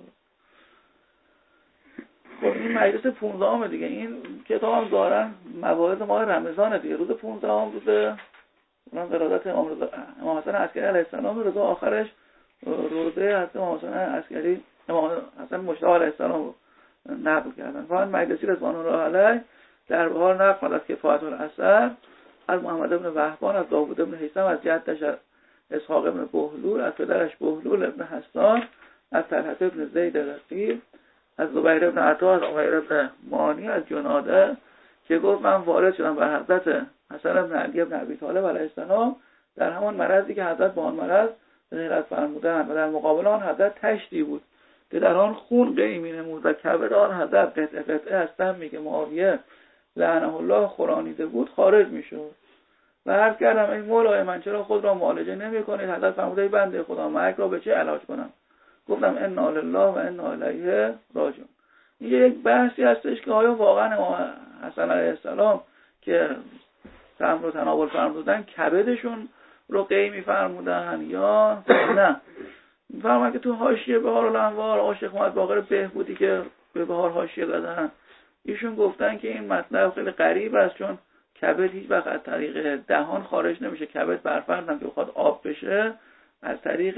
خب این مجلس پانزدهم دیگه. این کتاب هم ظاهرا مواعظ ماه رمضان دیگه. روز پانزدهم روز اون ولادت امام رضا امام حسن عسکری علیه السلام، روز آخرش روزه حضرت امام حسن عسکری امام حسن مشتاق علیه السلام نقل کردن. فان مجلسی رضوان الله علیه در بهار نقل از کفایت الاثر از محمد بن وهبان از داوود بن هیثم از جدش اسحاق ابن بهلول، از پدرش بهلول ابن حسان، از طلحه ابن زید رقیب، از زبیر ابن عطا، از عمیر ابن مانی، از جناده که گفت من وارد شدم بر حضرت حسن ابن علی ابن ابی طالب علیه السلام در همان مرضی که حضرت با آن مرض غیرت فرمودند و در مقابل آن حضرت تشتی بود که در آن خون قی می‌نمود و کبد آن حضرت قطعه قطعه از دمی که معاویه لعنه الله خورانیده بود خارج می‌شد. و عرض کردم ای مولای من چرا خود را معالجه نمی‌کنید؟ حضرت فرموده ای بنده خدا مرگ را به چه علاج کنم؟ گفتم انا لله و انا الیه راجعون. این یک بحثی هستش که آیا واقعا امام حسن علیه السلام که تمر و تناول فرمودن کبدشون رو قی می‌فرمودن یا نه؟ می‌فرمایند که تو حاشیه بهار الانوار آقا شیخ محمد باقر بهبودی که به بهار حاشیه دادن ایشون گفتن که این مطلب خیلی غریب است، چون کبد هیچ وقت از طریق دهان خارج نمیشه. کبد برفرض هم که بخواد آب بشه از طریق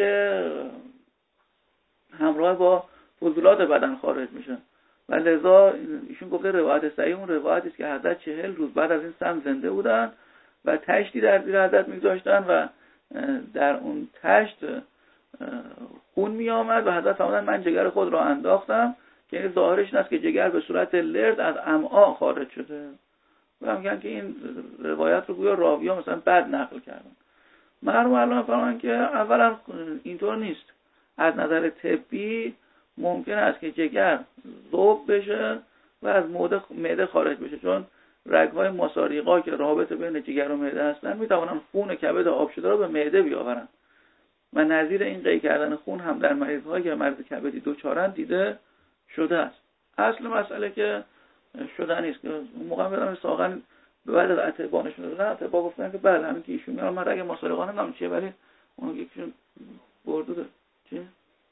همراه با فضولات بدن خارج میشه و لذا ایشون گفته روایت صحیح اون روایتی است که حضرت چهل روز بعد از این سم زنده بودن و تشتی در زیر حضرت میگذاشتن و در اون تشت خون می آمد و حضرت فرمودن من جگر خود را انداختم که این ظاهرش این است که جگر به صورت لرد از امعاء خارج شده و میگن که این روایت رو گویا راوی‌ها مثلا بد نقل کردن. مرحوم علامه فرمودن که اولا اینطور نیست. از نظر طبی ممکن است که جگر ذوب بشه و از معده خارج بشه، چون رگ‌های ماساریقا که رابط بین جگر و معده هستن میتوانن خون کبد آب شده را به معده بیاورن و نظیر این قی کردن خون هم در مریض‌هایی که مرض کبدی دچارن دیده شده است. اصل مسئله که شدنی است که موقع بدم ساغن بعد از اطباء نشون دادن، اطباء گفتن که بله همین که ایشون میگن من رگ ماساریقا نمیدونم چیه ولی اون یکیشون بردو چی؟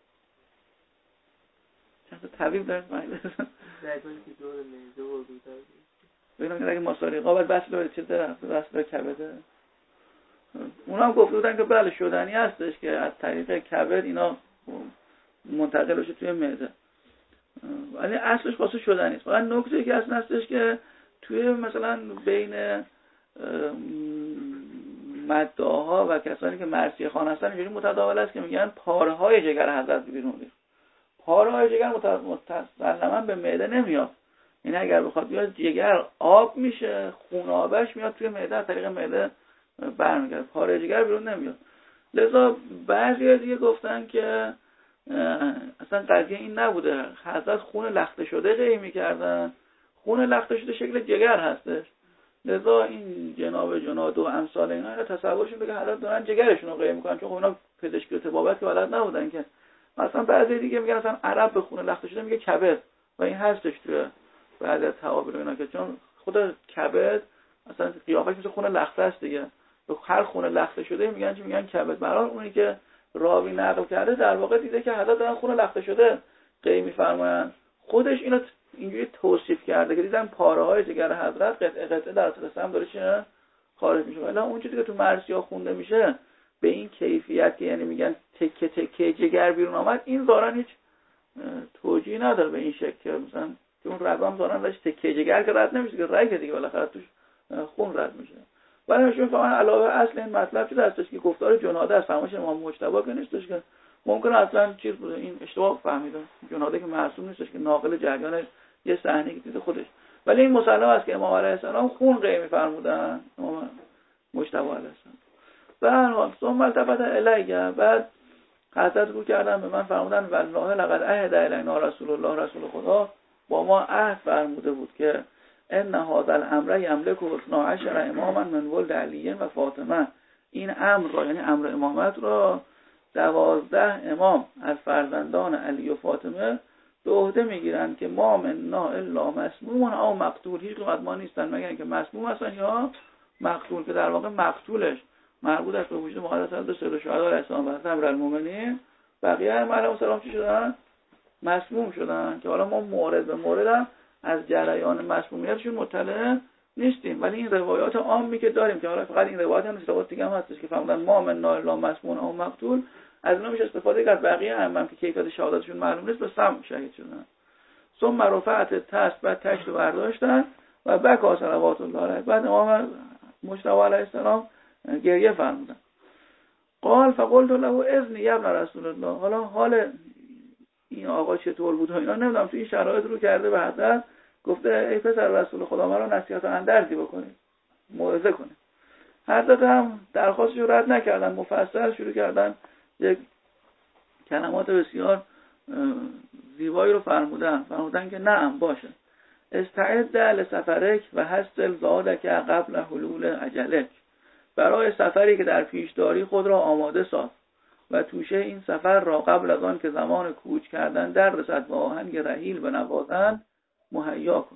چند طبیب دارن مریض رگی که دور معده بردو داره ببینم که رگ ماساریقا بعد وصل به چه طرف وصل به کبده. اونا هم گفته بودن که بله شدنی هستش که از طریق کبد اینا منتقل بشه توی معده، ولی اصلش واسه شدنی است. فقط نکته که اصلا هستش که توی مثلا بین مدعاها و کسانی که مرثیه خوان هستن اینجوری متداول است که میگن پاره های جگر حضرت بیرون ریخت. پاره های جگر مسلماً به معده نمیاد، این اگر بخواد بیاد جگر آب میشه، خون آبش میاد توی معده از طریق معده برمیگرده، پاره جگر بیرون نمیاد. لذا بعضی دیگه گفتن که اصلا قضیه این نبوده، حضرت خون لخته شده قی میکردن، خون لخته شده شکل جگر هستش، لذا این جناب جناد و امثال اینا اینا تصورشون بگه حضرت دارن جگرشون رو قی میکنن، چون خب اینا پزشکی و طبابت که بلد نبودن که. مثلا بعضی دیگه میگن مثلا عرب به خون لخته شده میگه کبد و این هستش توی بعضی از تعابیر اینا که چون خود کبد اصلا قیافش مثل خون لخته است دیگه، به هر خون لخته شده میگن چی میگن کبد. برای اونی که راوی نقل کرده در واقع دیده که حضرت دارن خون لخته شده قی میفرمایند، خودش اینو اینجوری توصیف کرده که دیدن پاره های جگر حضرت قطعه قطعه در اصل سم داره چه خارج میشه. ولی اون چیزی که تو مرثیه خونده میشه به این کیفیت که یعنی میگن تکه تکه جگر بیرون آمد، این ظاهرا هیچ توجیهی نداره به این شکل که مثلا که اون رگام ظاهرا داشت تکه جگر که رد نمیشه که رگ دیگه بالاخره توش خون رد میشه. ولی نشون فهمن علاوه اصل این مطلب چیز هستش که گفتار جناده از فرمایش امام مجتبی که نیستش که ممکن اصلا چیز بوده این اشتباه فهمیده، جناده که معصوم نیستش که ناقل جریان یه صحنه که دیده خودش، ولی این مسلم است که امام علیه السلام خون قی می‌فرمودن، امام مجتبی علیه السلام. به هر حال ثم التفت الیه، بعد حضرت رو کردن به من فرمودن والله لقد عهد الینا رسول الله، رسول خدا با ما عهد فرموده بود که ان هذا الامر یملک اثنا عشر اماما من ولد علی و فاطمه، این امر را یعنی امر امامت را دوازده امام از فرزندان علی و فاطمه به عهده میگیرن که ما منا الا مسموم او مقتول، هیچ کدوم از ما نیستن مگر اینکه مسموم هستن یا مقتول، که در واقع مقتولش مربوط است به وجود مقدس حضرت سید الشهدا علیه السلام و امیرالمومنین، بقیه ائمه علیهم السلام چی شدن؟ مسموم شدن، که حالا ما مورد به مورد هم از جریان مسمومیتشون مطلع نیستیم، ولی این روایات عامی که داریم که حالا فقط این روایات هم نیست، روایات دیگه هم هستش که فرمودن ما من الا مسموم او مقتول، از اینا میشه استفاده کرد. بقیه ائمه که کیفیت شهادتشون معلوم نیست به سم شهید شدن. ثم رفعت التست، بعد تشت رو برداشتن و بکا صلوات الله علیه، بعد امام مجتبی علیه السلام گریه فرمودن. قال فقلت له اذن یا ابن رسول الله. حالا حال این آقا چطور بود و اینا نمیدونم، تو این شرایط رو کرده به حضرت گفته ای پسر رسول خدا مرا نصیحت و اندرزی بکنید، موعظه کنید. حضرت هم درخواستش رو رد نکردن، مفصل شروع کردن یک کلمات بسیار زیبایی رو فرمودن فرمودن که نعم باشه، استعد لسفرک و حصل زادک قبل حلول اجلک. برای سفری که در پیش داری خود را آماده ساز و توشه این سفر را قبل از آن که زمان کوچ کردن در رسد و آهنگ رحیل بنوازند مهیا کن.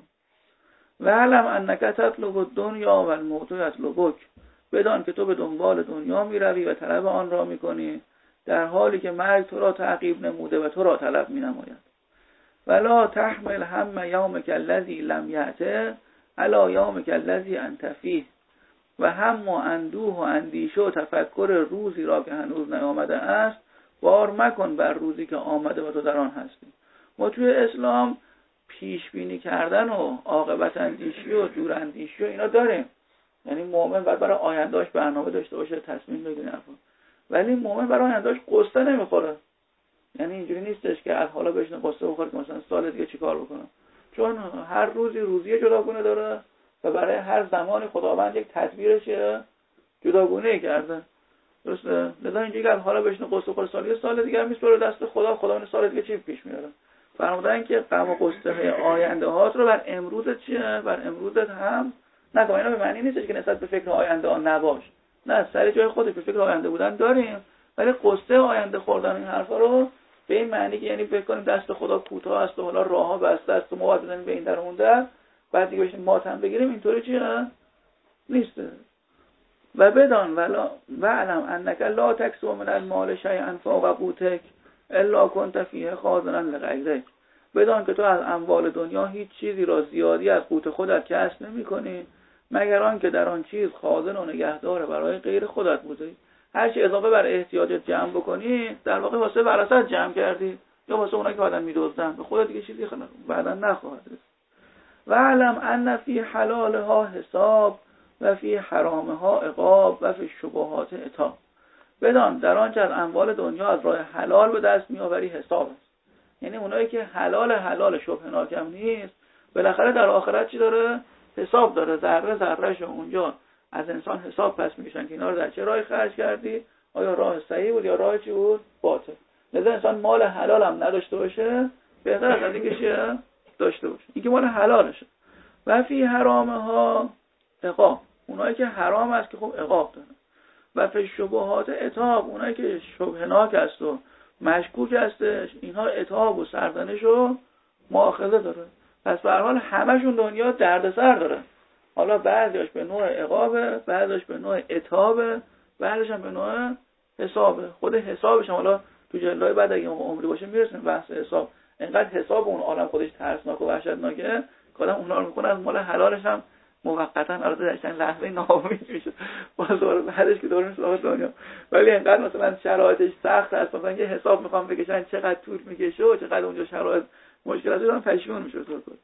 و علم انک تطلب الدنیا و الموت یطلبک. بدان که تو به دنبال دنیا می روی و طلب آن را می کنی، در حالی که مرگ تو را تعقیب نموده و تو را طلب می نماید. ولا تحمل هم یومک الذی لم یأته علی یومک الذی انت فیه. و هم و اندوه و اندیشه و تفکر روزی را که هنوز نیامده است بار مکن بر روزی که آمده و تو در آن هستی. ما توی اسلام پیش بینی کردن و عاقبت اندیشی و دور اندیشی و اینا داریم، یعنی مؤمن باید برای آیندهش برنامه داشته باشه، تصمیم بگیره. ولی مؤمن برای آیندهش قصه نمیخوره، یعنی اینجوری نیستش که از حالا بشینه قصه بخوره که مثلا سال دیگه چیکار بکنه، چون هر روزی روزی جداگونه داره و برای هر زمانی خداوند یک تدبیرش جداگونه کرده. درسته؟ لذا اینجوری که از حالا بشینه قصه بخوره سال دیگه سال دیگه میسپره دست خدا، خدا اون سال دیگه چی پیش میاره. فرمودن که غم و غصه آینده هات رو بر امروزت چیه؟ بر امروزت هم نه. اینا به معنی نیستش که نسبت به فکر آینده ها نباش، نه، سر جای خودش به فکر آینده بودن داریم، ولی قصه آینده خوردن این حرفا رو به این معنی که یعنی فکر کنیم دست خدا کوتاه است و حالا راهها بسته است و ما باید بزنیم به این در اون در، بعد دیگه بشیم ماتم بگیریم، اینطوری چیه؟ نیست. و بدان ولا وعلم انک لا تکسب من المال شیئا فوق قوتک الا كنت فیه خازنا لغیرک. بدان که تو از اموال دنیا هیچ چیزی را زیادی از قوت خودت کسب نمی‌کنی مگر آن که در آن چیز خازن و نگهدار برای غیر خودت بودی. هر چی اضافه بر احتیاجت جمع بکنی در واقع واسه ورثت جمع کردی یا واسه اونایی که بعداً می‌دزدن، به خودت دیگه چیزی بعداً نخواهد رسید. و علم ان فی حلالها حساب و فی حرامها عقاب و فی شبهات عتاب. بدان در آنچه از اموال دنیا از راه حلال به دست میآوری حساب است، یعنی اونایی که حلال حلال شبهه ناکم نیست بالاخره در آخرت چی داره؟ حساب داره. ذره ذرهش اونجا از انسان حساب پس میکشن که اینا رو در چه راهی خرج کردی، آیا راه صحیح بود یا راه چی بود؟ باطل. لذا انسان مال حلال هم نداشته باشه بهتر از اینکه چیه داشته باشه، اینکه مال حلالشه. و فی حرامها عقاب، اونایی که حرام است که خب عقاب داره. و فی شبهات عتاب، اونایی که شبهناک است و مشکوک هستش، اینها عتاب و سرزنش و مؤاخذه داره. پس به هر حال همشون دنیا دردسر داره. حالا بعضیش به نوع عقابه، بعضیش به نوع عتابه، بعضیش هم به نوع حسابه. خود حسابش هم حالا تو جلدهای بعد اگه عمری باشه میرسیم بحث حساب. اینقدر حساب اون عالم خودش ترسناک و وحشتناکه که آدم اونا رو میکنه از مال حلالش هم موقتا البته در چند لحظه ناامید میشه بازار بعدش که داره سراغ دنیا. ولی اینقدر مثلا شرایطش سخت است، مثلا یه حساب میخوام بکشن چقدر طول میکشه و چقدر اونجا شرایط مشکلاتی دارن، پشیمون میشه طور کنه.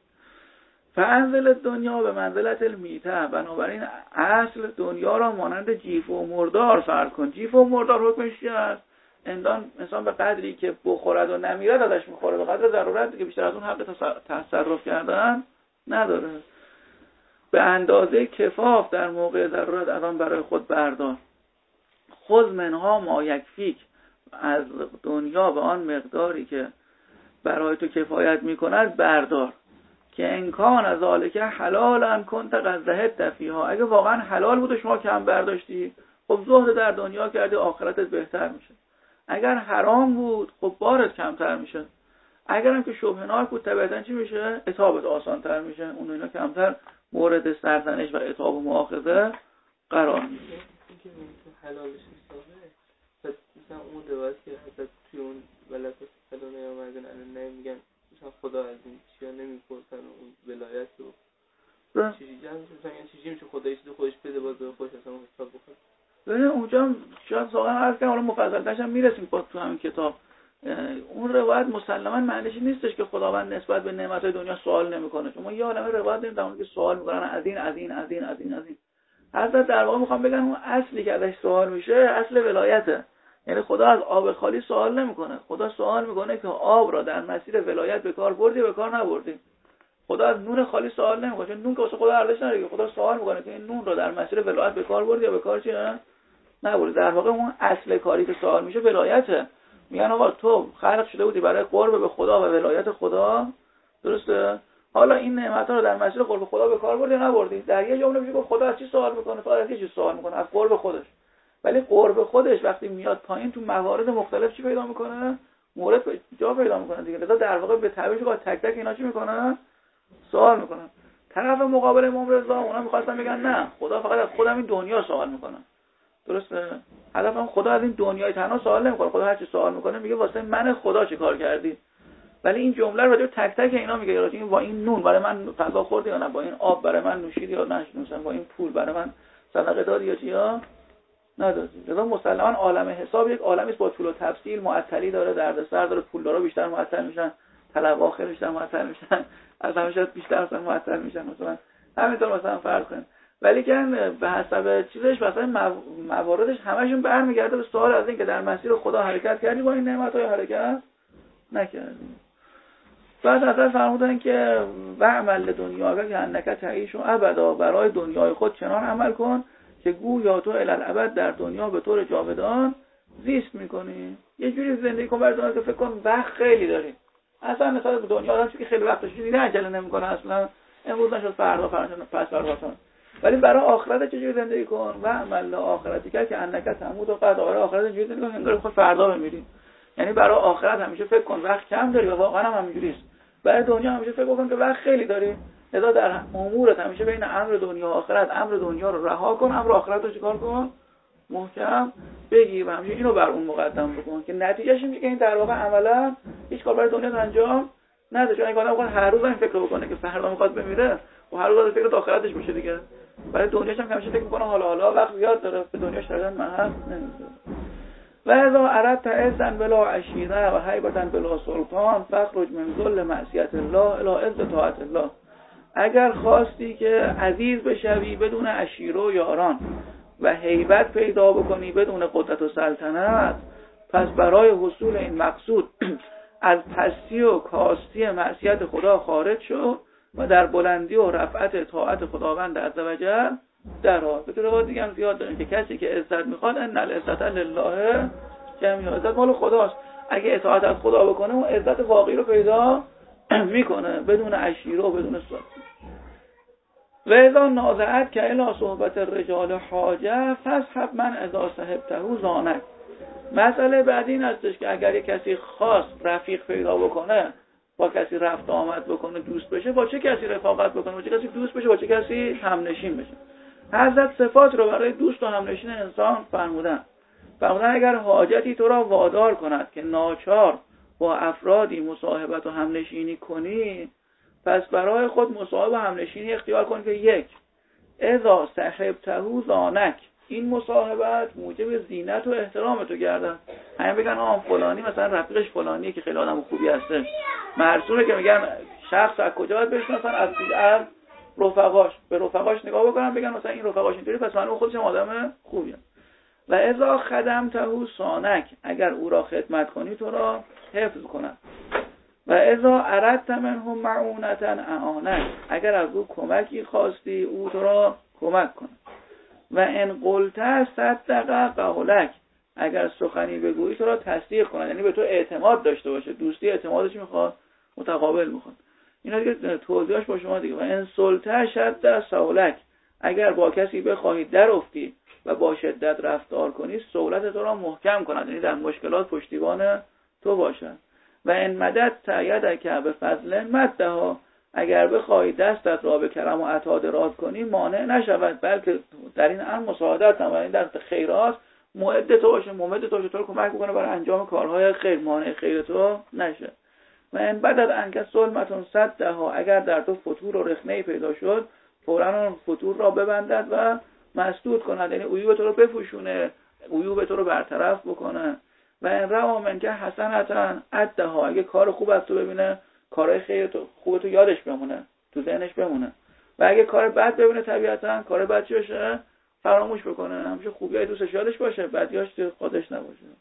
فانزل دنیا به منزلت المیته، بنابراین اصل دنیا را مانند جیف و مردار فرض کن. جیف و مردار حکمش چی است؟ انسان انسان به قدری که بخورد و نمیرد ازش میخوره، به قدر ضرورت دیگه بیشتر از اون حق تصرف کردن نداره. به اندازه کفاف در موقع ضرورت از آن برای خود بردار. خذ منها ما یکفیک، از دنیا به آن مقداری که برای تو کفایت میکند بردار. که انکان از ذالک حلالا کنت قد زهدت فیها، اگه واقعا حلال بود و شما کم برداشتی خب زهد در دنیا کردی، آخرتت بهتر میشه. اگر حرام بود خب بارت کمتر میشه. اگرم که شبهناک بود طبیعتا چی میشه؟ عتابت آسانتر میشه، اون اینا کمتر مورد سرزنش و عتاب و مؤاخذه قرار میگیره. اینکه تو حلالش حسابه، مثلا اون روایت که حضرت توی اون ولایت سلام نیامدن الان نمیگن مثلا خدا از این چیا نمیپرسن و اون ولایت رو چیزی جمع مثلا یعنی چیزی میشه خدایی چیزی خودش بده باز به خودش اصلا حساب بکنه. ببین اونجا شاید واقعا عرض کنم، حالا مفصل‌ترش هم میرسیم با تو همین کتاب. اون روایت مسلماً معنیش نیستش که خداوند نسبت به نعمت‌های دنیا سوال نمی‌کنه. شما یه عالمه روایت دارید در مورد که سوال می‌کنن از این از این از این از این از این. حضرت در واقع می‌خوام بگم اون اصلی که ازش سوال میشه اصل ولایته. یعنی خدا از آب خالی سوال نمیکنه. خدا سوال میکنه که آب را در مسیر ولایت به کار بردی یا به کار نبردی. خدا از نون خالی سوال نمیکنه، چون نون که واسه خدا ارزش نداره. خدا سوال میکنه که این نون رو در مسیر ولایت به کار بردی یا به کار چی نبردی. در واقع اون اصل کاری که سوال میشه ولایته. میگن آقا تو خلق شده بودی برای قرب به خدا و ولایت خدا، درسته؟ حالا این نعمت‌ها رو در مسیر قرب خدا به کار بردی یا نبردی؟ در یه جمله میگه خدا از چی سوال میکنه؟ فقط از یه چیز سوال میکنه، از قرب خودش. ولی قرب خودش وقتی میاد پایین تو موارد مختلف چی پیدا میکنه؟ مورد جا پیدا میکنه دیگه. لذا در واقع به تبعش با تک تک اینا چی میکنن؟ سوال میکنن. طرف مقابل امام رضا اونا میخواستن بگن نه، خدا فقط از خودم این دنیا سوال میکنه. درسته؟ هدفم خدا از این دنیای تنها سوال نمیکنه. خدا هر چی سوال میکنه میگه واسه من خدا چه کار کردی. ولی این جمله رو راجع به تک تک اینا میگه، راجع این با این نون برای من غذا خوردی یا نه، با این آب برای من نوشیدی یا نشنوسن، با این پول برای من صدقه دادی یا چی یا ندادی. لذا مسلماً عالم حساب یک عالمی است با طول و تفصیل، معطلی داره، دردسر داره، پولدارا بیشتر معطل میشن، طلبا خیلی بیشتر معطل میشن، از همیشه بیشتر مثلا معطل میشن مثلا. همینطور مثلا فرض کن. ولی که به حسب چیزش مثلا مواردش همشون برمیگرده به سوال از این که در مسیر خدا حرکت کردی با این نعمت‌های حرکت نکردی. بعد اصلا فرمودن که و عمل دنیا که انک تعیش و ابدا، برای دنیای خود چنان عمل کن که گویا تو الالعبد در دنیا به طور جاودان زیست میکنی. یه جوری زندگی کن برای دنیا که فکر کن وقت خیلی داری. اصلا مثلا دنیا آدم چون خیلی وقت داشت دیگه عجله نمیکنه، اصلا امروز نشد فردا فردا پس فردا. ولی برای آخرت چجوری زندگی کن و عمل آخرتی که انک تموت و قد برای آخرت چجوری زندگی کن انگار خود فردا بمیری. یعنی برای آخرت همیشه فکر کن وقت کم داری و واقعا هم همینجوریه. برای دنیا همیشه فکر کن که وقت خیلی داری. لذا در امورت همیشه بین امر دنیا و آخرت، امر دنیا رو رها کن، امر آخرت رو چیکار کن؟ محکم بگیر و همیشه اینو بر اون مقدم بکن که نتیجهش میشه که این در واقع عملا هیچ کار برای دنیا انجام نده. چون اگه آدم بخواد هر روز این فکر رو بکنه که فردا میخواد بمیره و هر روز فکر آخرتش میشه دیگه. برای دنیاش هم همیشه فکر میکنه حالا حالا وقت زیاد داره، به دنیاش دادن محل نمیشه. و اذا اردت عزا بلا عشیره و هیبتا بلا سلطان فخرج من ذل معصیت الله الی عز طاعت الله. اگر خواستی که عزیز بشوی بدون عشیره و یاران و هیبت پیدا بکنی بدون قدرت و سلطنت، پس برای حصول این مقصود از پستی و کاستی معصیت خدا خارج شو و در بلندی و رفعت طاعت خداوند عزوجل در آ. به طور دیگه هم زیاد داریم که کسی که عزت میخواد ان العزت لله جمیعا، عزت مال خداست. اگه اطاعت از خدا بکنه اون عزت واقعی رو پیدا میکنه بدون عشیره و بدون سلطنت. و اذا نازعت که الی صحبت الرجال حاجه فاصحب من اذا صحبته زانک. مسئله بعد این هستش که اگر یک کسی خاص رفیق پیدا بکنه، با کسی رفت آمد بکنه، دوست بشه، با چه کسی رفاقت بکنه، با چه کسی دوست بشه، با چه کسی همنشین بشه. حضرت صفات رو برای دوست و همنشین انسان فرمودن. فرمودن اگر حاجتی تو را وادار کند که ناچار با افرادی مصاحبت و همنشینی کنی، پس برای خود مصاحبه و همنشینی اختیار کن که یک اذا صحبته زانک، این مصاحبت موجب زینت و احترام تو گردن. همین بگن آم فلانی مثلا رفیقش فلانیه که خیلی آدم خوبی هسته، مرسومه که میگن شخص از کجا باید بشناسن؟ از از رفقاش. به رفقاش نگاه بکنن بگن مثلا این رفقاش اینطوری، پس معلومه خودش هم آدم خوبیه. و اذا خدمته صانک، اگر او را خدمت کنی تو را حفظ کنه. و اذا اردت منه معونتا اعانک، اگر از او کمکی خواستی او تو را کمک کنه. و ان قلت صدق قولک، اگر سخنی بگویی تو را تصدیق کنه، یعنی به تو اعتماد داشته باشه. دوستی اعتمادش میخواد، متقابل میخواد. اینا دیگه توضیحش با شما دیگه. و ان سلطه شد سولک، اگر با کسی بخواهی در افتی و با شدت رفتار کنی سولت تو را محکم کند، یعنی در مشکلات پشتیبان تو باشد. و ان مدد تعید که به فضل مدها، اگر بخواهی دستت را به کرم و عطا دراز کنی مانع نشود، بلکه در این امر مساعدت هم، یعنی در خیرات مؤد تو باشه، ممد تو باشه، تو رو کمک بکنه برای انجام کارهای خیر، مانع خیر تو نشه. و ان بدد انک ظلمتون صدها، اگر در تو فتور و رخنه‌ای پیدا شد فوراً اون فتور را ببندد و مسدود کند، یعنی عیوب تو رو بپوشونه، عیوب تو رو برطرف بکنه. و ان رأى منک حسنة عدها، اگه کار خوب از تو ببینه، کارهای خیر تو خوب تو یادش بمونه، تو ذهنش بمونه. و اگه کار بد ببینه طبیعتاً کار بد چشه فراموش بکنه، همیشه خوبیای دوستش یادش باشه، بدیاش تو خودش نباشه.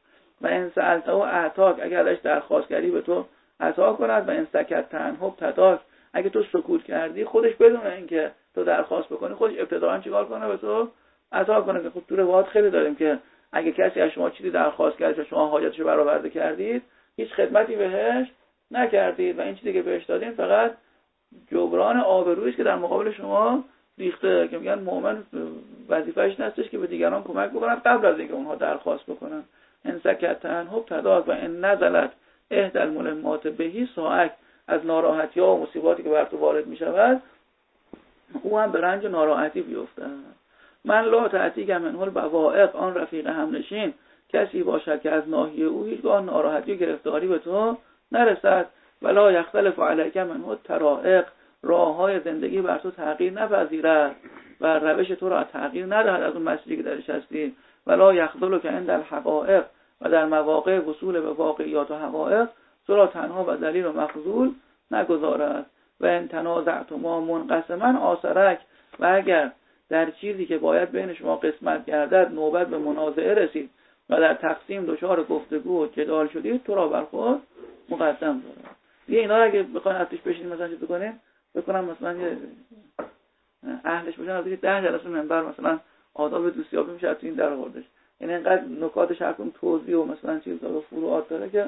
و این سألته و اعطاک، اگر ازش درخواست کردی به تو عطا کند، و این سکت تنهب تداک، اگه تو سکوت کردی خودش بدون اینکه تو درخواست بکنی خودش ابتداً چیکار کنه به تو عطا کنه. که خود تو روایات خیلی داریم که اگه کسی از شما چیزی درخواست کرد و شما حاجتشو برآورده کردید هیچ خدمتی بهش نکردید و این چیزی که بهش دادین فقط جبران آبرویی است که در مقابل شما ریخته، که میگن مؤمن وظیفه‌اش نیستش که به دیگران کمک بکنه قبل از اینکه اونها درخواست بکنن. ان سکت تنهب تداک و ان نزلت احدى الملمات بهی ساعک، از ناراحتی‌ها و مصیباتی که بر تو وارد می‌شود او هم به رنج ناراحتی بیفته. من لا تأتیک منه البوائق، آن رفیق همنشین کسی باشد که از ناحیه او هیچگاه ناراحتی و گرفتاری به تو نرسد. ولا یختلف علیک منه الطرائق، راه‌های زندگی بر تو تغییر نپذیرد و روش تو را تغییر ندهد از اون مسیری که درش هستی. ولا یخذلک عند الحقائق، و در مواقع وصول به واقعیات و حقایق تو را تنها و ذلیل و مخذول نگذارد. و ان تنازعتما منقسما آثرک، و اگر در چیزی که باید بین شما قسمت گردد نوبت به منازعه رسید و در تقسیم دچار گفتگو و جدال شدید تو را بر خود مقدم دارد. دیگه اینا رو اگه بخواید اتش بشین مثلا چه بکنین، بکنم مثلا یه اهلش باشن از ده جلسه منبر مثلا آداب دوستیابی میشه تو این در آوردش. یعنی اینقدر نکاتش هر کدوم توضیح و مثلا چیزا و فروعات داره که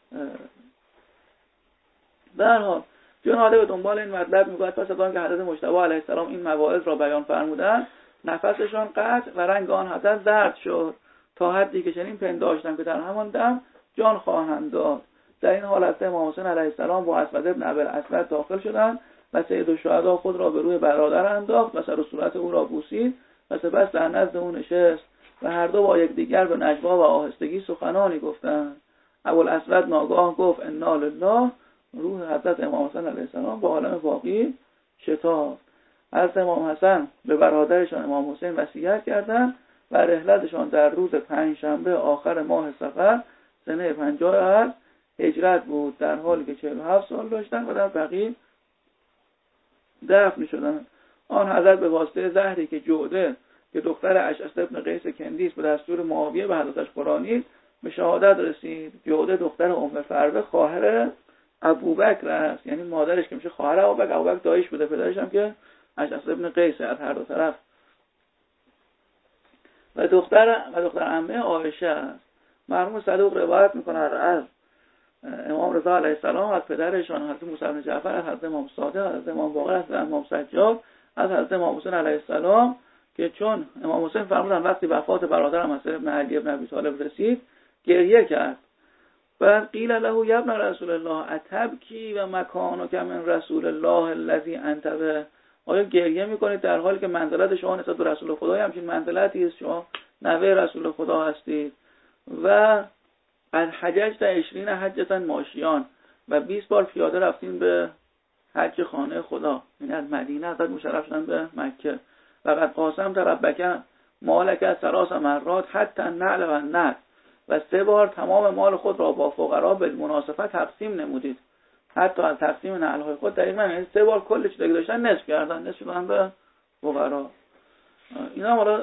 به هر حال جناده به دنبال این مطلب میگوید پس از آن که حضرت مجتبی علیه السلام این مواعظ را بیان فرمودند نفسشان قطع و رنگ آن حضرت زرد شد تا حدی که چنین پنداشتم که در همان دم جان خواهند داد. در این حال حضرت امام حسین علیه السلام با اسود ابن ابی الاسود داخل شدند و سید الشهدا خود را به روی برادر انداخت و سر و صورت او را بوسید و سپس در نزد او نشست و هر دو با یکدیگر به نجوا و آهستگی سخنانی گفتند. ابوالاسود ناگاه گفت انا لله، روح حضرت امام حسین علیه السلام با عالم باقی شتافت. حضرت امام حسن به برادرشان امام حسین وصیت کردند و رحلتشان در روز پنجشنبه آخر ماه صفر سنه پنجاه از هجرت بود، در حالی که چهل و هفت سال داشتند و در بقیع دفن شدند. آن حضرت به واسطه زهری که جعده که دختر اشعث ابن قیس کندیس به دستور معاویه به حضرتش قرانید به شهادت رسید. جعده دختر ام فروه خواهر ابوبکر است، یعنی مادرش که میشه خواهر ابوبکر، ابوبکر دایش بوده، پدرش هم که اشعث ابن قیس از هر دو طرف، و دختر و دختر عمه عایشه است. مرحوم صدوق روایت میکنه از امام رضا علیه السلام از پدرشان حضرت موسی بن جعفر، از حضرت امام صادق، از حضرت امام باقر، از امام سجاد، از حضرت امام حسین علیه السلام که چون امام حسین فرمودن وقتی وفات برادرم حضرت ابن علی ابن ابی طالب رسید گریه کرد. بعد قیل له یا ابن رسول الله اتبکی و مکانک من رسول الله الذی انت به، آیا گریه میکنید در حالی که منزلت شما نسبت به رسول خدا همچین منزلتی است، شما نوه رسول خدا هستید. و از حجج تا عشرین حجتا ماشیان، و بیست بار پیاده رفتیم به حج خانه خدا، یعنی از مدینه از مشرف شدن به مکه. و قد قاسم تربک مالک ثلاث مرات حتی النعل و النعل، و سه بار تمام مال خود را با فقرا به مناسبت تقسیم نمودید، حتی از تقسیم نعل‌های خود در این معنی سه بار کل چیزی که داشتن نصف کردن، نصف کردن به فقرا. اینا حالا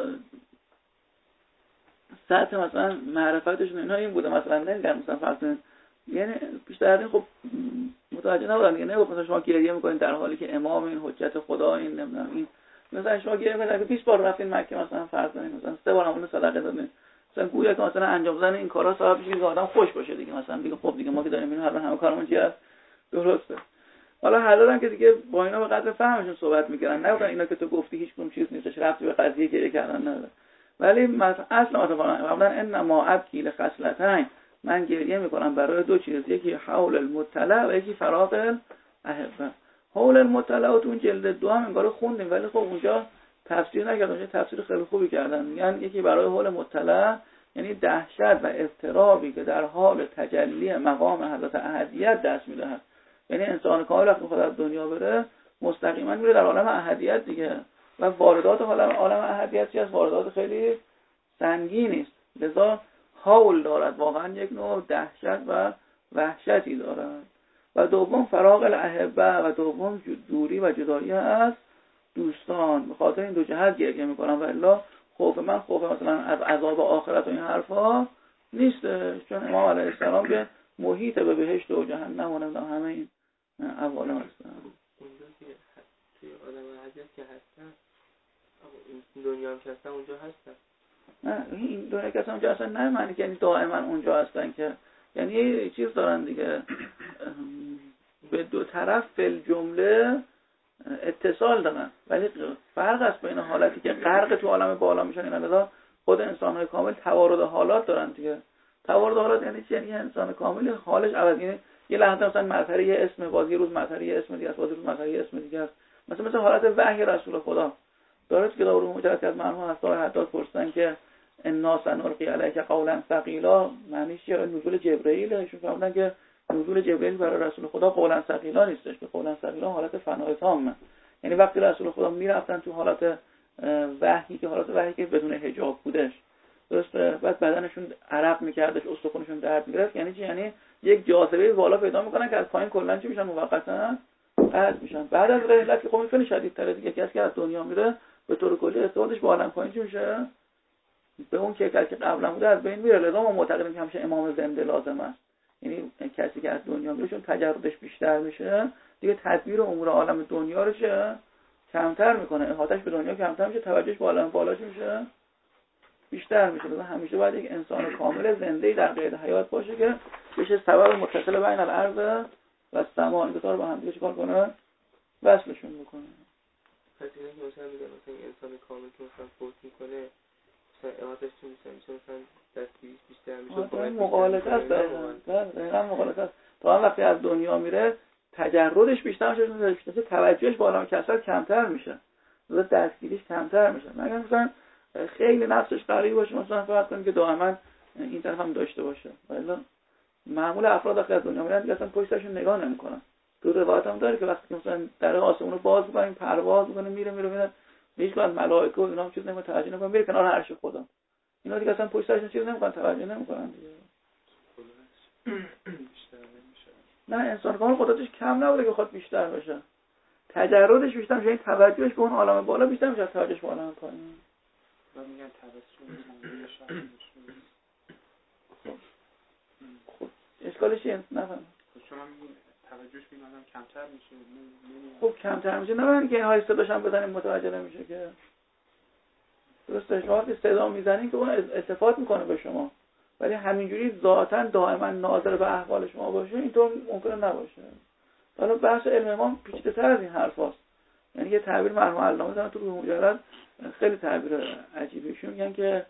سطح مثلا معرفتشون اینا این بوده، مثلا نمیگن مثلا فرض یعنی بیشتر این خب متوجه نبودن دیگه، نگفت مثلا شما گریه میکنید در حالی که امام این حجت خدا این نمیدونم این، مثلا شما گریه میکنید بیست بار رفتین مکه مثلا فرض کنید مثلا سه بار همون صدقه دادین، مثلا گویا که مثلا انجام دادن این کارا صاحب میشه که آدم خوش باشه دیگه، مثلا دیگه خب دیگه ما که داریم اینو هر همه کارمون چیه درسته. حالا حداقل که دیگه با اینا به قدر فهمشون صحبت میکردن، نه اینا که تو گفتی هیچ کدوم چیز نیستش ربطی به قضیه گریه کردن نداره. ولی مثلا اصل متفاوتن، مثلا انما ابکی لخصلتین، من گریه میکنم برای دو چیز، یکی حول المطلع و یکی فراق الاحبه. حول المطلع تو اون جلد دو هم انگار خوندیم ولی خب اونجا تفسیر نکردن، اونجا تفسیر خیلی خوبی کردن، میگن یکی برای حول مطلع یعنی دهشت و اضطرابی که در حال تجلی مقام حضرت احدیت دست میدهد، یعنی انسان کامل وقتی میخواد از دنیا بره مستقیما میره در عالم احدیت دیگه، و واردات عالم عالم احدیت چیه؟ واردات خیلی سنگینی است، لذا حول دارد، واقعا یک نوع دهشت و وحشتی دارد. و دوم فراق الاحبه، و دوم دوری و جدایی از دوستان. به خاطر این دو جهت گریه میکنم، و الا خوف من خوف مثلا از عذاب آخرت و این حرفا نیست، چون امام علیه السلام که محیط به بهشت و جهنم و نمیدونم همه این احوالا هستن. اونجا که توی آدم حضرت که هستن، این دنیا هم که هستن اونجا هستن. نه این دنیا که هستن اونجا هستن نه معنی که یعنی دائما اونجا هستن، که یعنی یه چیز دارن دیگه، به دو طرف فل جمله اتصال دارن، ولی فرق است بین حالتی که غرق تو عالم بالا میشن، اینا لذا خود انسان‌های کامل توارد حالات دارن دیگه. توارد حالات یعنی چی؟ یعنی انسان کامل حالش عوض، یعنی یه لحظه مثلا مظهر یه اسم، بازی روز مظهر یه اسم دیگه است، بازی روز مظهر یه اسم دیگه است. مثلا مثلا حالت وحی رسول خدا داره که دارو مجرد از مرحوم حسن حداد پرسیدن که انا سنلقی علیک قولا ثقیلا، معنیش چیه؟ نزول جبرئیل. ایشون فرمودن که نزول جبرئیل برای رسول خدا قولا ثقیلا نیستش، که قولا ثقیلا حالت فنای تامه. یعنی وقتی رسول خدا میرفتن تو حالت وحی که حالت وحی که بدون حجاب بودش، درسته، بعد بدنشون عرق میکردش، استخونشون درد میگرفت، یعنی چی؟ یعنی یک جاذبه بالا پیدا میکنن که از پایین کلا چی میشن؟ موقتا قطع میشن. بعد از رحلت که خب خیلی شدیدتره دیگه، کسی که از دنیا میره به طور کلی ارتباطش با عالم پایین چی میشه؟ به اون که کسی که قبلا بوده از بین میره. لذا ما معتقدیم که همیشه امام زنده لازمه، یعنی کسی که از دنیا میره چون تجردش بیشتر میشه دیگه، تدبیر امور عالم دنیا رو چه کمتر میکنه، احاطهش به دنیا کمتر میشه، توجهش به عالم بالاش میشه بیشتر میشه. لذا همیشه باید یک انسان کامل زنده‌ای در قید حیات باشه که بشه سبب متصل بین الارض و سما، این دو تا رو با هم دیگه چیکار کنه؟ وصلشون بکنه. پس اینا که مثلا میگن مثلا انسان کامل که مثلا فوت میکنه مثلا احاطهش چی میشه؟ میشه مثلا دستگیریش بیشتر میشه، باید مغالطه است. دقیقا مغالطه است. تا وقتی از دنیا میره تجردش بیشتر میشه، توجهش با عالم کسرت کمتر میشه، لذا دستگیریش کمتر میشه. مگر مثلا خیلی نفسش قوی باشه، مثلا فرض کنیم که دائما این طرف هم داشته باشه، ولی معمول افراد وقتی از دنیا میرن دیگه اصلا پشتشون نگاه نمیکنن. تو روایت هم داره که وقتی مثلا در آسمون رو باز می‌کنن، پرواز می‌کنه، میره میره میره هیچ وقت ملائکه و اینا هم چیز نمی‌کنن، توجه نمی‌کنن، میره کنار عرش خدا. اینا دیگه اصلا پشتشون چیز نمی‌کنن، توجه نمی‌کنن دیگه. بیشتر نمیشه. نه انسان کامل خودش کم نبوده که خود بیشتر بشه، تجردش بیشتر میشه، این توجهش به اون عالم بالا بیشتر میشه، توجهش به عالم پایین. و میگن تبسم موضوع شرم خب اشکالش چیه؟ نفهم. خب شما میگین توجهش به این آدم کمتر میشه. خب کمتر میشه، نه من که اینها صداش هم بزنیم متوجه نمیشه که. درسته، شما که صدا میزنین که اون التفات میکنه به شما، ولی همینجوری ذاتاً دائما ناظر به احوال شما باشه اینطور ممکنه نباشه. حالا بحث علم امام پیچیده‌تر از این حرف هست. یعنی یه تعبیر مرحوم علامه مثلا تو روح مجرد خیلی تعبیر عجیبیشون میگن که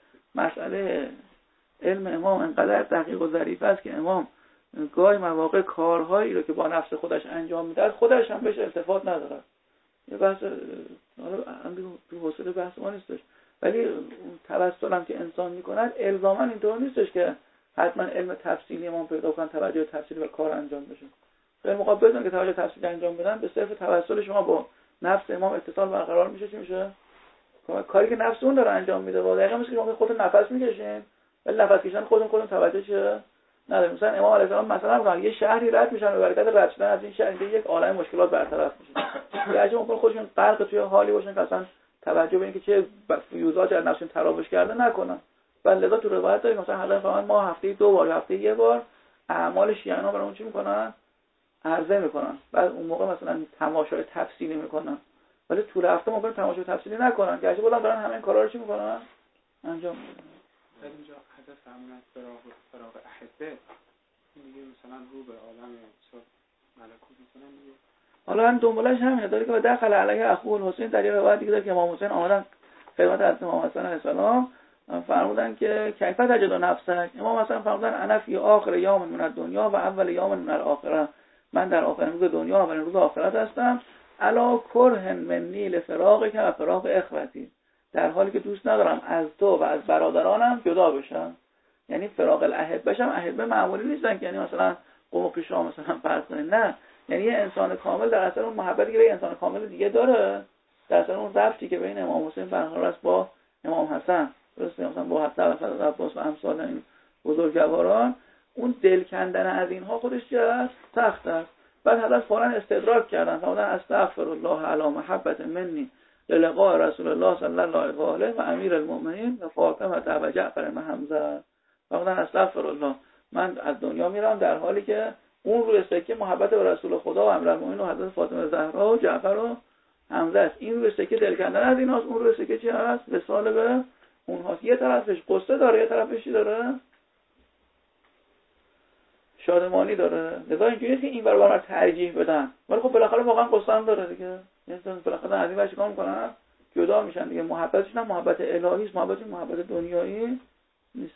مسئله علم امام انقدر دقیق و ظریف است که امام گاهی مواقع کارهایی رو که با نفس خودش انجام میده خودش هم بهش التفات نداره. یه بحث حالا تو حوصله بحث ما نیستش، ولی توسل هم که انسان میکند الزاما اینطور نیستش که حتما علم تفصیلی امام پیدا کنن توجه تفصیلی و کار انجام بشه. خیلی موقع بدون که توجه تفصیلی انجام بدن به صرف توسل شما با نفس امام اتصال برقرار میشه. چی میشه؟ کاری که نفس اون داره انجام میده. واقعا دقیقاً مثل شما خودتون نفس میکشین ولی نفس کشیدن خودتون خودتون توجه چه نداره. مثلا امام علیه السلام مثلا میگن یه شهری رد میشن و برکت رد شدن از این شهر یک عالم مشکلات برطرف میشه. یا ممکن خودشون غرق توی حالی باشن که اصلا توجه به اینکه چه فیوزات از نفسشون تراوش کرده نکنن. بعد لذا تو روایت داریم مثلا حضرت فرمان ما هفته دو بار هفته یه بار اعمال شیعیان برای اون چی میکنن؟ عرضه میکنن. بعد اون موقع مثلا تماشای تفصیلی میکنن، ولی طول هفته ممکن تماشای تفصیلی نکنن، گرچه بازم دارن همین کارا رو چی میکنن؟ انجام میدن. بعد اینجا حضرت فرمودن فراغ فراغ احبه میگه مثلا رو به عالم صد ملکوت میکنن دیگه. حالا هم دنبالش همینه داره که دخل علیه اخوه الحسین در یه روایت دیگه داره که امام حسین آمدن خدمت حضرت امام حسن علیه السلام فرمودن که کیف تجد نفسک. امام حسن فرمودن انا فی آخر یوم من الدنیا و اول یوم من الاخره. من در آخرین روز دنیا و اولین روز آخرت هستم. الا کره منی لفراقک و فراق اخوتی. در حالی که دوست ندارم از تو و از برادرانم جدا بشم. یعنی فراق الاحبه بشم. احبه معمولی نیستن که یعنی مثلا قوم پیش شما مثلا فرض کنید، نه، یعنی یه انسان کامل در اصل اون محبتی که به انسان کامل دیگه داره، در اصل اون ربطی که بین امام حسین برقرار است با امام حسن، درسته، مثلا با حسن و عباس و امثال این بزرگواران، اون دل کندن از اینها خودش چه است؟ سخت است. بعد حضرت فوراً استدراک کردن، فرمودن استغفر الله علی محبت منی للقاء رسول الله صلی الله علیه و آله و امیر المؤمنین و فاطمه و جعفر و حمزه. فرمودن استغفر الله، من از دنیا میرم در حالی که اون روی سکه محبت به رسول خدا و امیرالمومنین و حضرت فاطمه زهرا و جعفر و حمزه است. این روی سکه دل کندن از ایناست، اون روی سکه چی هست؟ وصال به اونهاست. یه طرفش قصه داره، یه طرفش چی داره؟ شادمانی داره. لذا اینجوریه که این برابر ترجیح بدن، ولی خب بالاخره واقعا قصه هم داره دیگه. یعنی بالاخره از این ور چیکار میکنن؟ جدا میشن دیگه. محبتش نه محبت الهی است، محبت محبت دنیایی نیست.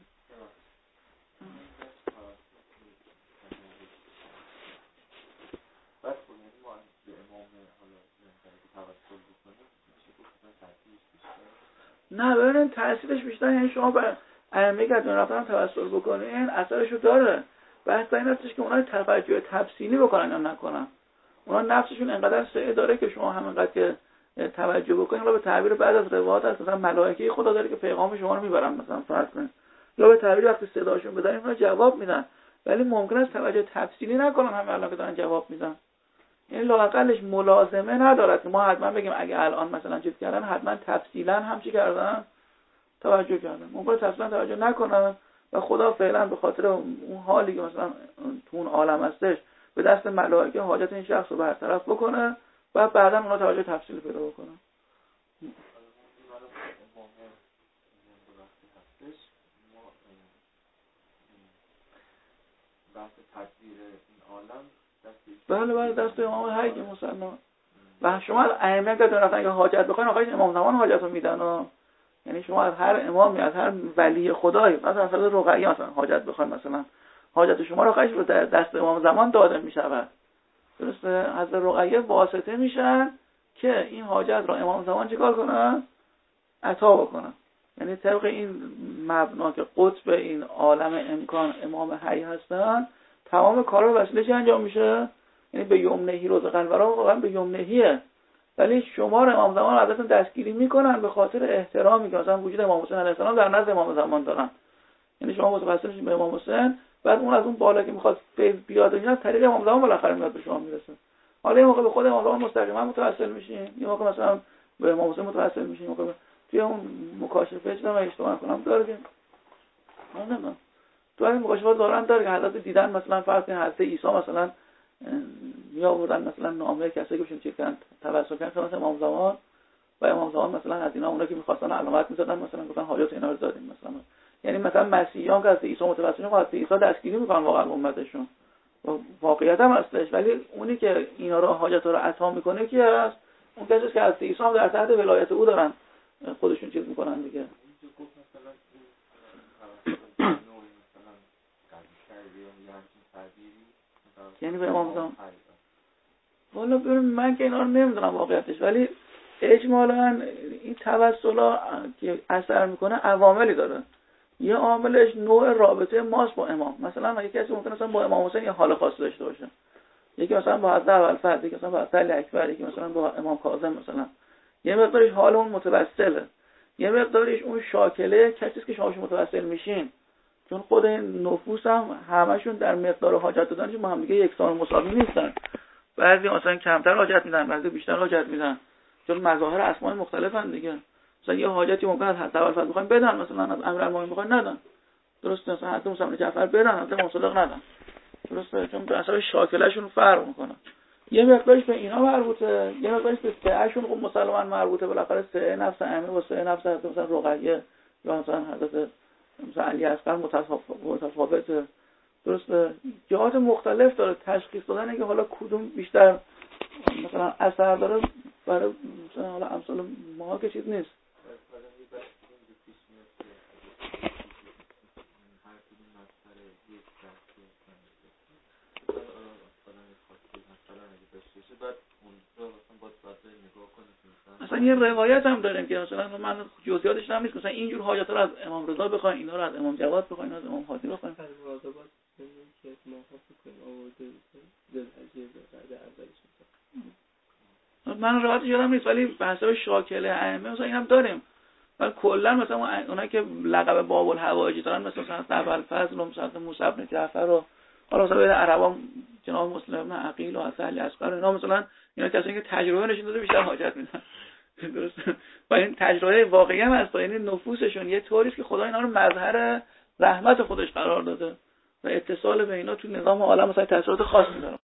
نه ببینید تاثیرش بیشتر، یعنی شما بر ائمه که دون رفتن توسل بکنین اثرشو داره. بحث این هستش که اونها توجه تفصیلی بکنن یا نکنن. اونها نفسشون انقدر سعی داره که شما همینقدر که توجه بکنین، یا به تعبیر بعد از روایات هست مثلا ملائکه خدا داره که پیغام شما رو میبرن مثلا فرض کنین، یا به تعبیر وقتی صداشون بزنین اونها جواب میدن، ولی ممکن است توجه تفصیلی نکنن همین الان که دارن جواب میدن. یعنی لااقلش ملازمه ندارد که ما حتما بگیم اگه الان مثلا چیز کردن حتما تفصیلا هم چی کردن توجه کردن. ممکنه تفصیلا توجه نکنن و خدا فعلا به خاطر اون حالی که مثلا تو اون عالم هستش به دست ملائکه حاجت این شخص رو برطرف بکنه و بعدا اونا توجه تفصیلی پیدا بکنن. بحث تدبیر این عالم بله بله دست امام حی که مسلمان. و شما از ائمه که دارن که حاجت بخواین آقای امام زمان حاجت رو میدن و یعنی شما از هر امامی از هر ولی خدایی مثلا حضرت رقیه مثلا حاجت بخواین مثلا حاجت شما رو خواهش رو دست امام زمان داده میشود. درسته؟ حضرت رقیه واسطه میشن که این حاجت رو امام زمان چیکار کنن؟ عطا بکنن. یعنی طبق این مبنا که قطب این عالم امکان امام حی هستن، تمام کارا به وسیله چی انجام میشه؟ یعنی به یمنهی روز قلبرا واقعا به یمنهیه، ولی شما رو امام زمان ازتون دستگیری میکنن به خاطر احترامی که مثلا وجود امام حسین علیه السلام در نزد امام زمان دارن. یعنی شما متوسل میشین به امام حسین، بعد اون از اون بالا که میخواد فیض بیاد اینا طریق امام زمان بالاخره میاد به شما میرسه. حالا یه موقع به خود امام زمان مستقیما متوسل میشین، یه موقع مثلا به امام حسین متوسل میشین، موقع توی اون مکاشفه چه من اشتباه کنم داره که من نمیدونم تو این مکاشفات دارن داره که حضرت دیدن مثلا فرض کنید حضرت عیسی مثلا می آوردن مثلا نامه کسی که بهشون چیز کردن توسل کردن مثلا امام زمان و امام زمان مثلا از اینا اونا که می‌خواستن علامت می‌زدن مثلا گفتن حاجت اینا رو دادیم مثلا. یعنی مثلا مسیحیان که از عیسی متوسل شدن از عیسی دستگیری می‌کنن واقعا امتشون و واقعیت هم هستش، ولی اونی که اینا رو حاجت رو عطا می‌کنه کی است؟ اون کسی که از عیسی در تحت ولایت او دارن خودشون چیز می‌کنن دیگه. یعنی به امام زمان والا ببین من که اینا رو نمیدونم واقعیتش، ولی اجمالاً این توسلا که اثر میکنه عواملی داره. یه عاملش نوع رابطه ماست با امام. مثلا یکی کسی ممکنه مثلا با امام حسین یه حال خاص داشته باشه، یکی مثلا با حضرت ابوالفضل، یکی مثلا با حضرت علی اکبر، یکی مثلا با امام کاظم مثلا. یه مقدارش حال اون متوسله، یه مقدارش اون شاکله کسیه که شما متوسل میشین، چون خود این نفوس هم همشون در مقدار حاجت دادنشون با هم دیگه یکسان مساوی نیستن. بعضی مثلا کمتر حاجت میدن، بعضی بیشتر حاجت میدن، چون مظاهر اسماء مختلفن دیگه. مثلا یه حاجتی ممکن است حضرت ابوالفضل بخواین بدن، مثلا از امیرالمومنین بخواین ندن. درسته؟ مثلا حضرت موسی بن جعفر بدن، حضرت مصدق ندن. درسته؟ چون به حساب شاکلهشون فرق میکنه. یه مقدارش به اینا مربوطه، یه مقدارش به سعهشون خب مسلماً مربوطه. بالاخره سعه نفس ائمه و سعه نفس حضرت مثلا رقیه یا مثلا حضرت مثلا علی اصغر متفاوته. درسته؟ جهات مختلف داره تشخیص دادن که حالا کدوم بیشتر مثلا اثر داره برای مثلا حالا امثال ما که چیز نیست. مثلا یه روایت هم داریم که مثلا من جزئیاتش هم نیست، مثلا اینجور حاجت رو از امام رضا بخواین، اینا رو از امام جواد بخواین، از امام هادی بخواین. مراقبت کنیم که ما حاصل کنیم آورده دل عجیب بعد اولش. من روایتش یادم نیست، ولی به حساب شاکله ائمه مثلا اینم داریم. ولی کلا مثلا اونایی که لقب باب الحوائج دارن مثلا مثلا ابوالفضل و مثلا موسی بن جعفر و حالا مثلا عربا جناب مسلم بن عقیل و اصل اصغر اینا مثلا اینا کسایی که تجربه نشون داده بیشتر حاجت میدن. درسته؟ و این تجربه واقعی هم هست، یعنی نفوسشون یه طوریه که خدا اینا رو مظهر رحمت خودش قرار داده و اتصال به اینا تو نظام عالم مثلا تاثیرات خاصی داره.